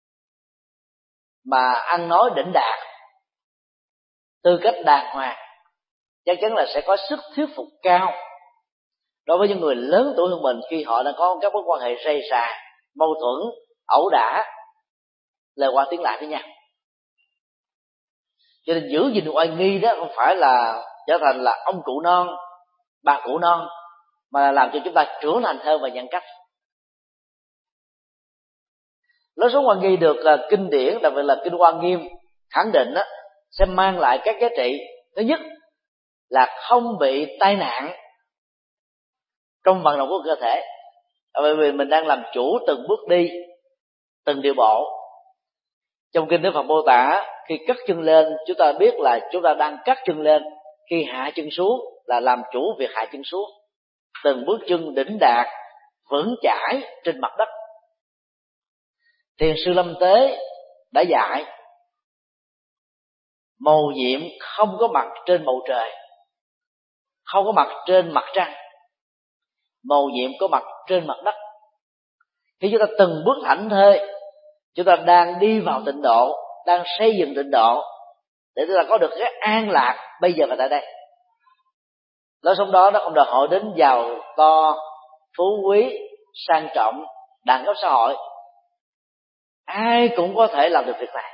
mà ăn nói đỉnh đạt, tư cách đàng hoàng, chắc chắn là sẽ có sức thuyết phục cao đối với những người lớn tuổi hơn mình khi họ đã có các mối quan hệ rầy rà, mâu thuẫn, ẩu đả, lời qua tiếng lại với nhau. Cho nên giữ gìn oai nghi đó không phải là trở thành là ông cụ non, bà cụ non, mà là làm cho chúng ta trưởng thành hơn và nhân cách. Lối sống oai nghi được kinh điển, đặc biệt là kinh Hoa Nghiêm khẳng định đó, sẽ mang lại các giá trị. Thứ nhất là không bị tai nạn trong vận động của cơ thể, bởi vì mình đang làm chủ từng bước đi, từng điệu bộ. Trong kinh Đức Phật mô tả khi cất chân lên, chúng ta biết là chúng ta đang cất chân lên, khi hạ chân xuống là làm chủ việc hạ chân xuống, từng bước chân đỉnh đạt, vững chãi trên mặt đất. Thiền sư Lâm Tế đã dạy mầu nhiệm không có mặt trên bầu trời, không có mặt trên mặt trăng, mầu nhiệm có mặt trên mặt đất. Khi chúng ta từng bước thảnh thơi, chúng ta đang đi vào tịnh độ, đang xây dựng tịnh độ để chúng ta có được cái an lạc bây giờ và tại đây. Lối sống đó nó không đòi hỏi đến giàu to, phú quý, sang trọng, đẳng cấp xã hội. Ai cũng có thể làm được việc này.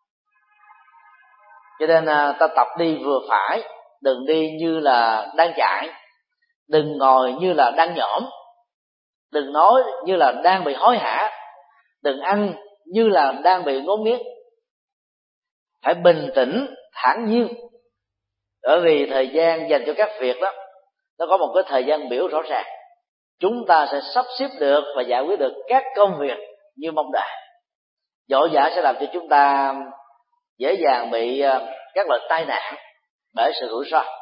Cho nên ta tập đi vừa phải, đừng đi như là đang chạy, đừng ngồi như là đang nhổm, đừng nói như là đang bị hối hả, đừng ăn như là đang bị ngốn nghiến. Phải bình tĩnh, thản nhiên, bởi vì thời gian dành cho các việc đó nó có một cái thời gian biểu rõ ràng. Chúng ta sẽ sắp xếp được và giải quyết được các công việc như mong đợi. Vội vã sẽ làm cho chúng ta dễ dàng bị các loại tai nạn bởi sự rủi ro.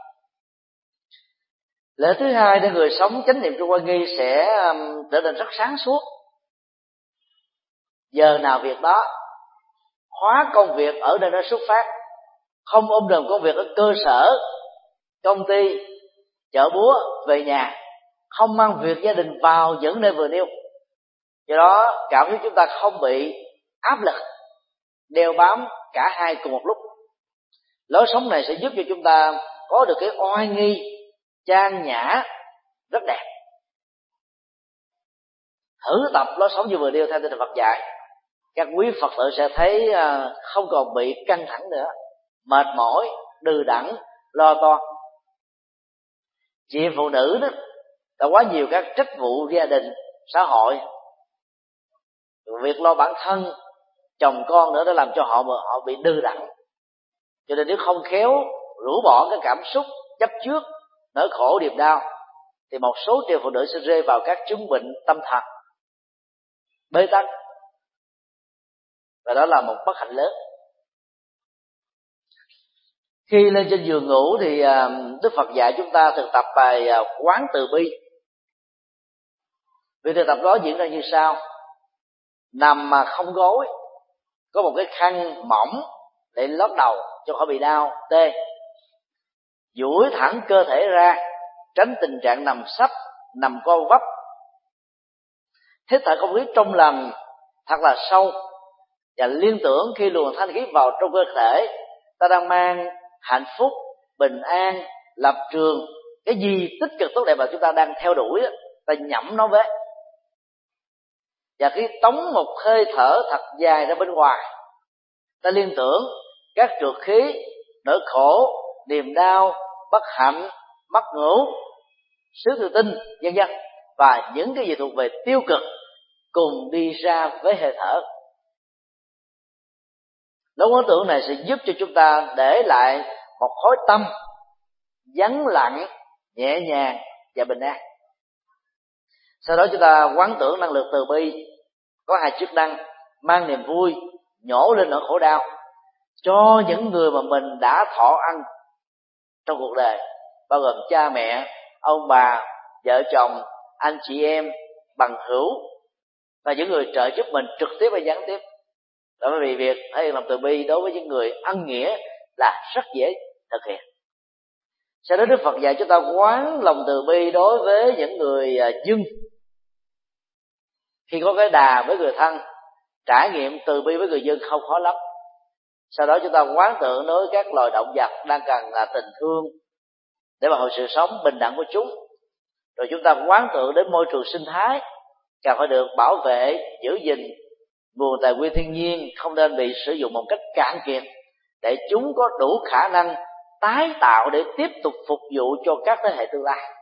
Lễ thứ hai để người sống chánh niệm trong oai nghi sẽ trở nên rất sáng suốt. Giờ nào việc đó, hóa công việc ở nơi nó xuất phát, không ôm đồm công việc ở cơ sở, công ty, chợ búa về nhà, không mang việc gia đình vào những nơi vừa nêu. Do đó cảm thấy chúng ta không bị áp lực đeo bám cả hai cùng một lúc. Lối sống này sẽ giúp cho chúng ta có được cái oai nghi trang nhã rất đẹp. Thử tập lối sống như vừa nêu theo tinh thần Phật dạy, các quý Phật tử sẽ thấy không còn bị căng thẳng nữa, mệt mỏi, đừ đẫn, lo toan. Chị phụ nữ đó đã quá nhiều các trách vụ gia đình, xã hội, việc lo bản thân, chồng con nữa đã làm cho họ bị đừ đẫn. Cho nên nếu không khéo rũ bỏ cái cảm xúc chấp trước, nỗi khổ niềm đau, thì một số triệu phụ nữ sẽ rơi vào các chứng bệnh tâm thần, bế tắc, và đó là một bất hạnh lớn. Khi lên trên giường ngủ thì Đức Phật dạy chúng ta thực tập bài quán từ bi. Việc thực tập đó diễn ra như sau: nằm mà không gối, có một cái khăn mỏng để lót đầu cho khỏi bị đau tê, duỗi thẳng cơ thể ra, tránh tình trạng nằm sấp, nằm co vấp. Hít thở không khí trong lành thật là sâu, và liên tưởng khi luồng thanh khí vào trong cơ thể, ta đang mang hạnh phúc, bình an, lập trường, cái gì tích cực tốt đẹp mà chúng ta đang theo đuổi, ta nhẩm nó về. Và khi tống một hơi thở thật dài ra bên ngoài, ta liên tưởng các trượt khí, nỗi khổ, niềm đau, bất hạnh, mất ngủ, sự tự tin, vân vân, và những cái gì thuộc về tiêu cực cùng đi ra với hơi thở. Lối quán tưởng này sẽ giúp cho chúng ta để lại một khối tâm vắng lặng, nhẹ nhàng và bình an. Sau đó chúng ta quán tưởng năng lượng từ bi có hai chức năng: mang niềm vui nhổ lên nỗi khổ đau cho những người mà mình đã thọ ăn trong cuộc đời, bao gồm cha mẹ, ông bà, vợ chồng, anh chị em, bằng hữu, và những người trợ giúp mình trực tiếp hay gián tiếp. Bởi vì việc thể hiện lòng từ bi đối với những người ân nghĩa là rất dễ thực hiện. Sau đó Đức Phật dạy chúng ta quán lòng từ bi đối với những người dưng. Khi có cái đà với người thân, trải nghiệm từ bi với người dưng không khó lắm. Sau đó chúng ta quán tưởng đối với các loài động vật đang cần tình thương để bảo vệ sự sống bình đẳng của chúng. Rồi chúng ta quán tưởng đến môi trường sinh thái cần phải được bảo vệ, giữ gìn. Nguồn tài nguyên thiên nhiên không nên bị sử dụng một cách cạn kiệt, để chúng có đủ khả năng tái tạo để tiếp tục phục vụ cho các thế hệ tương lai.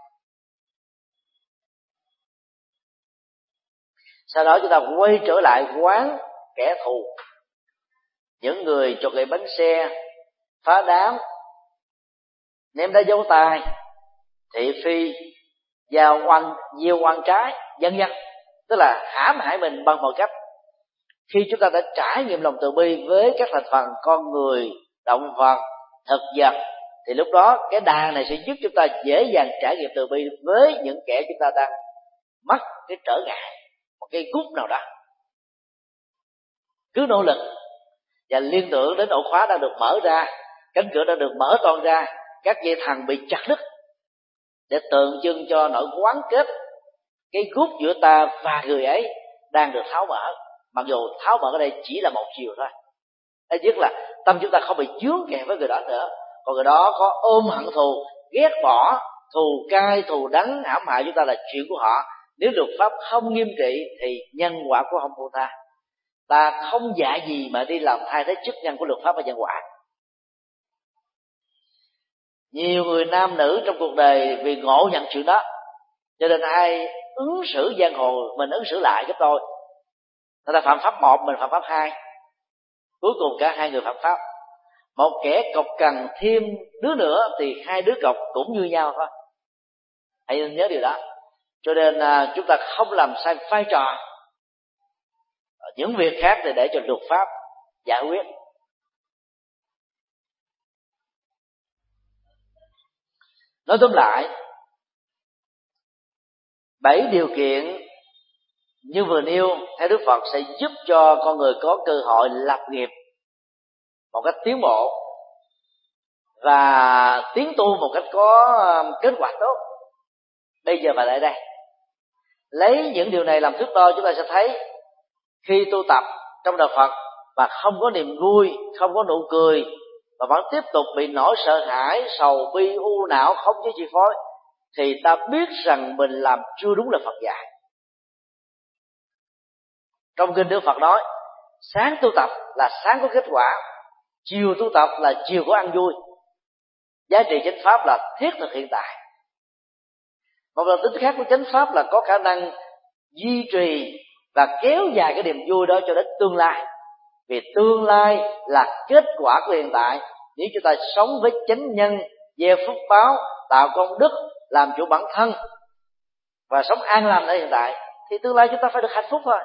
Sau đó chúng ta quay trở lại quán kẻ thù, những người trộm cậy bánh xe, phá đám, ném đá dấu tay, thị phi, gieo oan trái, vân vân, tức là hãm hại mình bằng mọi cách. Khi chúng ta đã trải nghiệm lòng từ bi với các thành phần con người, động vật, thực vật, thì lúc đó cái đà này sẽ giúp chúng ta dễ dàng trải nghiệm từ bi với những kẻ chúng ta đang mắc cái trở ngại, một cái gút nào đó. Cứ nỗ lực và liên tưởng đến ổ khóa đang được mở ra, cánh cửa đang được mở toang ra, các dây thằng bị chặt đứt, để tượng trưng cho nỗi quán kết cái gút giữa ta và người ấy đang được tháo mở. Mặc dù tháo mở ở đây chỉ là một chiều thôi, Thứ nhất là tâm chúng ta không bị dướng kẹt với người đó nữa, còn người đó có ôm hận thù, ghét bỏ, thù cay thù đắng hãm hại chúng ta là chuyện của họ. Nếu luật pháp không nghiêm trị thì nhân quả của không buông tha. Ta không dạy gì mà đi làm thay thế chức năng của luật pháp và nhân quả. Nhiều người nam nữ trong cuộc đời vì ngộ nhận chuyện đó, cho nên ai ứng xử giang hồ mình ứng xử lại gấp đôi. Người ta phạm pháp 1, mình phạm pháp 2, cuối cùng cả hai người phạm pháp. Một kẻ cọc cằn thêm đứa nữa thì hai đứa cọc cũng như nhau thôi. Hãy nên nhớ điều đó. Cho nên chúng ta không làm sai vai trò. Những việc khác thì để cho luật pháp giải quyết. Nói tóm lại, 7 điều kiện như vừa nêu theo Đức Phật sẽ giúp cho con người có cơ hội lập nghiệp một cách tiến bộ và tiến tu một cách có kết quả tốt bây giờ và tại đây. Lấy những điều này làm thước đo, chúng ta sẽ thấy khi tu tập trong đạo Phật mà không có niềm vui, không có nụ cười, mà vẫn tiếp tục bị nỗi sợ hãi, sầu bi, u não không chế chi phối, thì ta biết rằng mình làm chưa đúng là Phật dạy. Trong kinh Đức Phật nói, sáng tu tập là sáng có kết quả, chiều tu tập là chiều có ăn vui. Giá trị chánh pháp là thiết thực hiện tại. Một đặc tính khác của chánh pháp là có khả năng duy trì và kéo dài cái niềm vui đó cho đến tương lai. Vì tương lai là kết quả của hiện tại. Nếu chúng ta sống với chánh nhân, gieo phước báo, tạo công đức, làm chủ bản thân và sống an lành ở hiện tại, thì tương lai chúng ta phải được hạnh phúc thôi.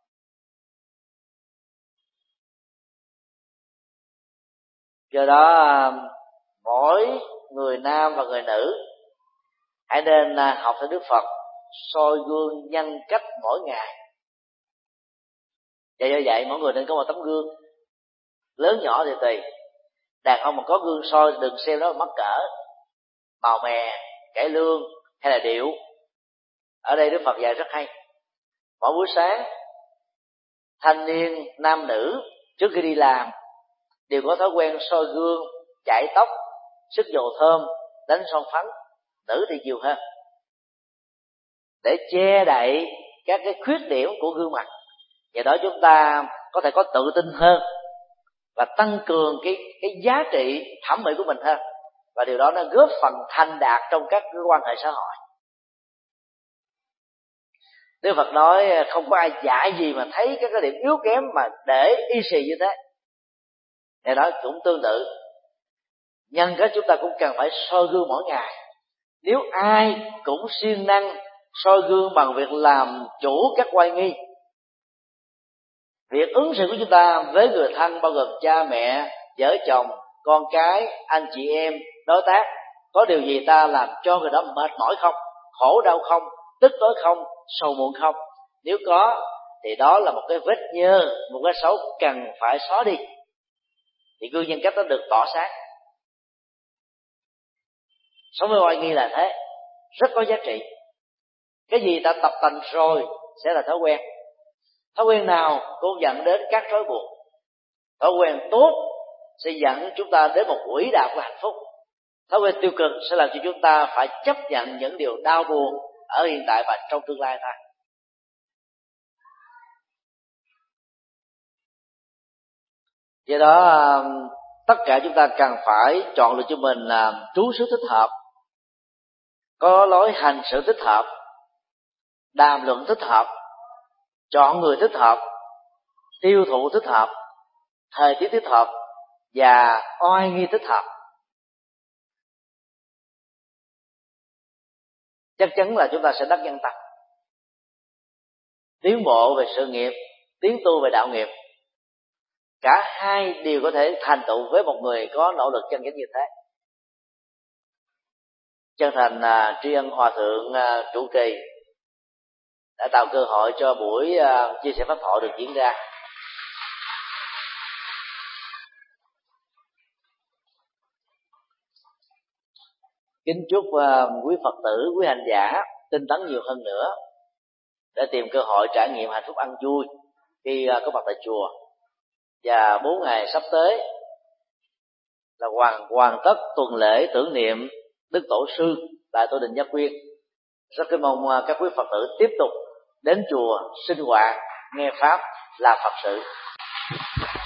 Do đó mỗi người nam và người nữ hãy nên học theo Đức Phật, soi gương nhân cách mỗi ngày. Và do vậy mỗi người nên có một tấm gương, lớn nhỏ thì tùy. Đàn ông mà có gương soi đừng xem đó là mắc cỡ, màu mè, cải lương hay là điệu. Ở đây Đức Phật dạy rất hay. Mỗi buổi sáng, thanh niên nam nữ trước khi đi làm đều có thói quen soi gương, chải tóc, sức dầu thơm, đánh son phấn. Nữ thì nhiều hơn, để che đậy các cái khuyết điểm của gương mặt. Và đó chúng ta có thể có tự tin hơn và tăng cường cái giá trị thẩm mỹ của mình hơn, và điều đó nó góp phần thành đạt trong các cái quan hệ xã hội. Đức Phật nói không có ai dạy gì mà thấy các cái điểm yếu kém mà để y xì như thế. Thì đó cũng tương tự, nhân cách chúng ta cũng cần phải soi gương mỗi ngày. Nếu ai cũng siêng năng soi gương bằng việc làm chủ các oai nghi, việc ứng xử của chúng ta với người thân bao gồm cha mẹ, vợ chồng, con cái, anh chị em, đối tác, có điều gì ta làm cho người đó mệt mỏi không, khổ đau không, tức tối không, sầu muộn không? Nếu có thì đó là một cái vết nhơ, một cái xấu cần phải xóa đi, thì gương nhân cách đó được tỏ sáng. Sống với oai nghi là thế, rất có giá trị. Cái gì ta tập tành rồi sẽ là thói quen. Thói quen nào cũng dẫn đến các rối buộc. Thói quen tốt sẽ dẫn chúng ta đến một quỹ đạo của hạnh phúc. Thói quen tiêu cực sẽ làm cho chúng ta phải chấp nhận những điều đau buồn ở hiện tại và trong tương lai ta. Do đó tất cả chúng ta cần phải chọn lựa cho mình trú xứ thích hợp, có lối hành sự thích hợp, đàm luận thích hợp, chọn người thích hợp, tiêu thụ thích hợp, thời tiết thích hợp và oai nghi thích hợp. Chắc chắn là chúng ta sẽ đắc nhân tâm, tiến bộ về sự nghiệp, tiến tu về đạo nghiệp. Cả hai đều có thể thành tựu với một người có nỗ lực chân chánh như thế. Chân thành tri ân Hòa Thượng trụ trì đã tạo cơ hội cho buổi chia sẻ pháp thoại được diễn ra. Kính chúc quý Phật tử, quý hành giả tinh tấn nhiều hơn nữa để tìm cơ hội trải nghiệm hạnh phúc ăn vui khi có mặt tại chùa. và 4 ngày sắp tới là hoàn tất tuần lễ tưởng niệm Đức Tổ sư tại Tổ đình Giác Quyên. Rất kính mong các quý Phật tử tiếp tục đến chùa sinh hoạt, nghe pháp, làm Phật sự.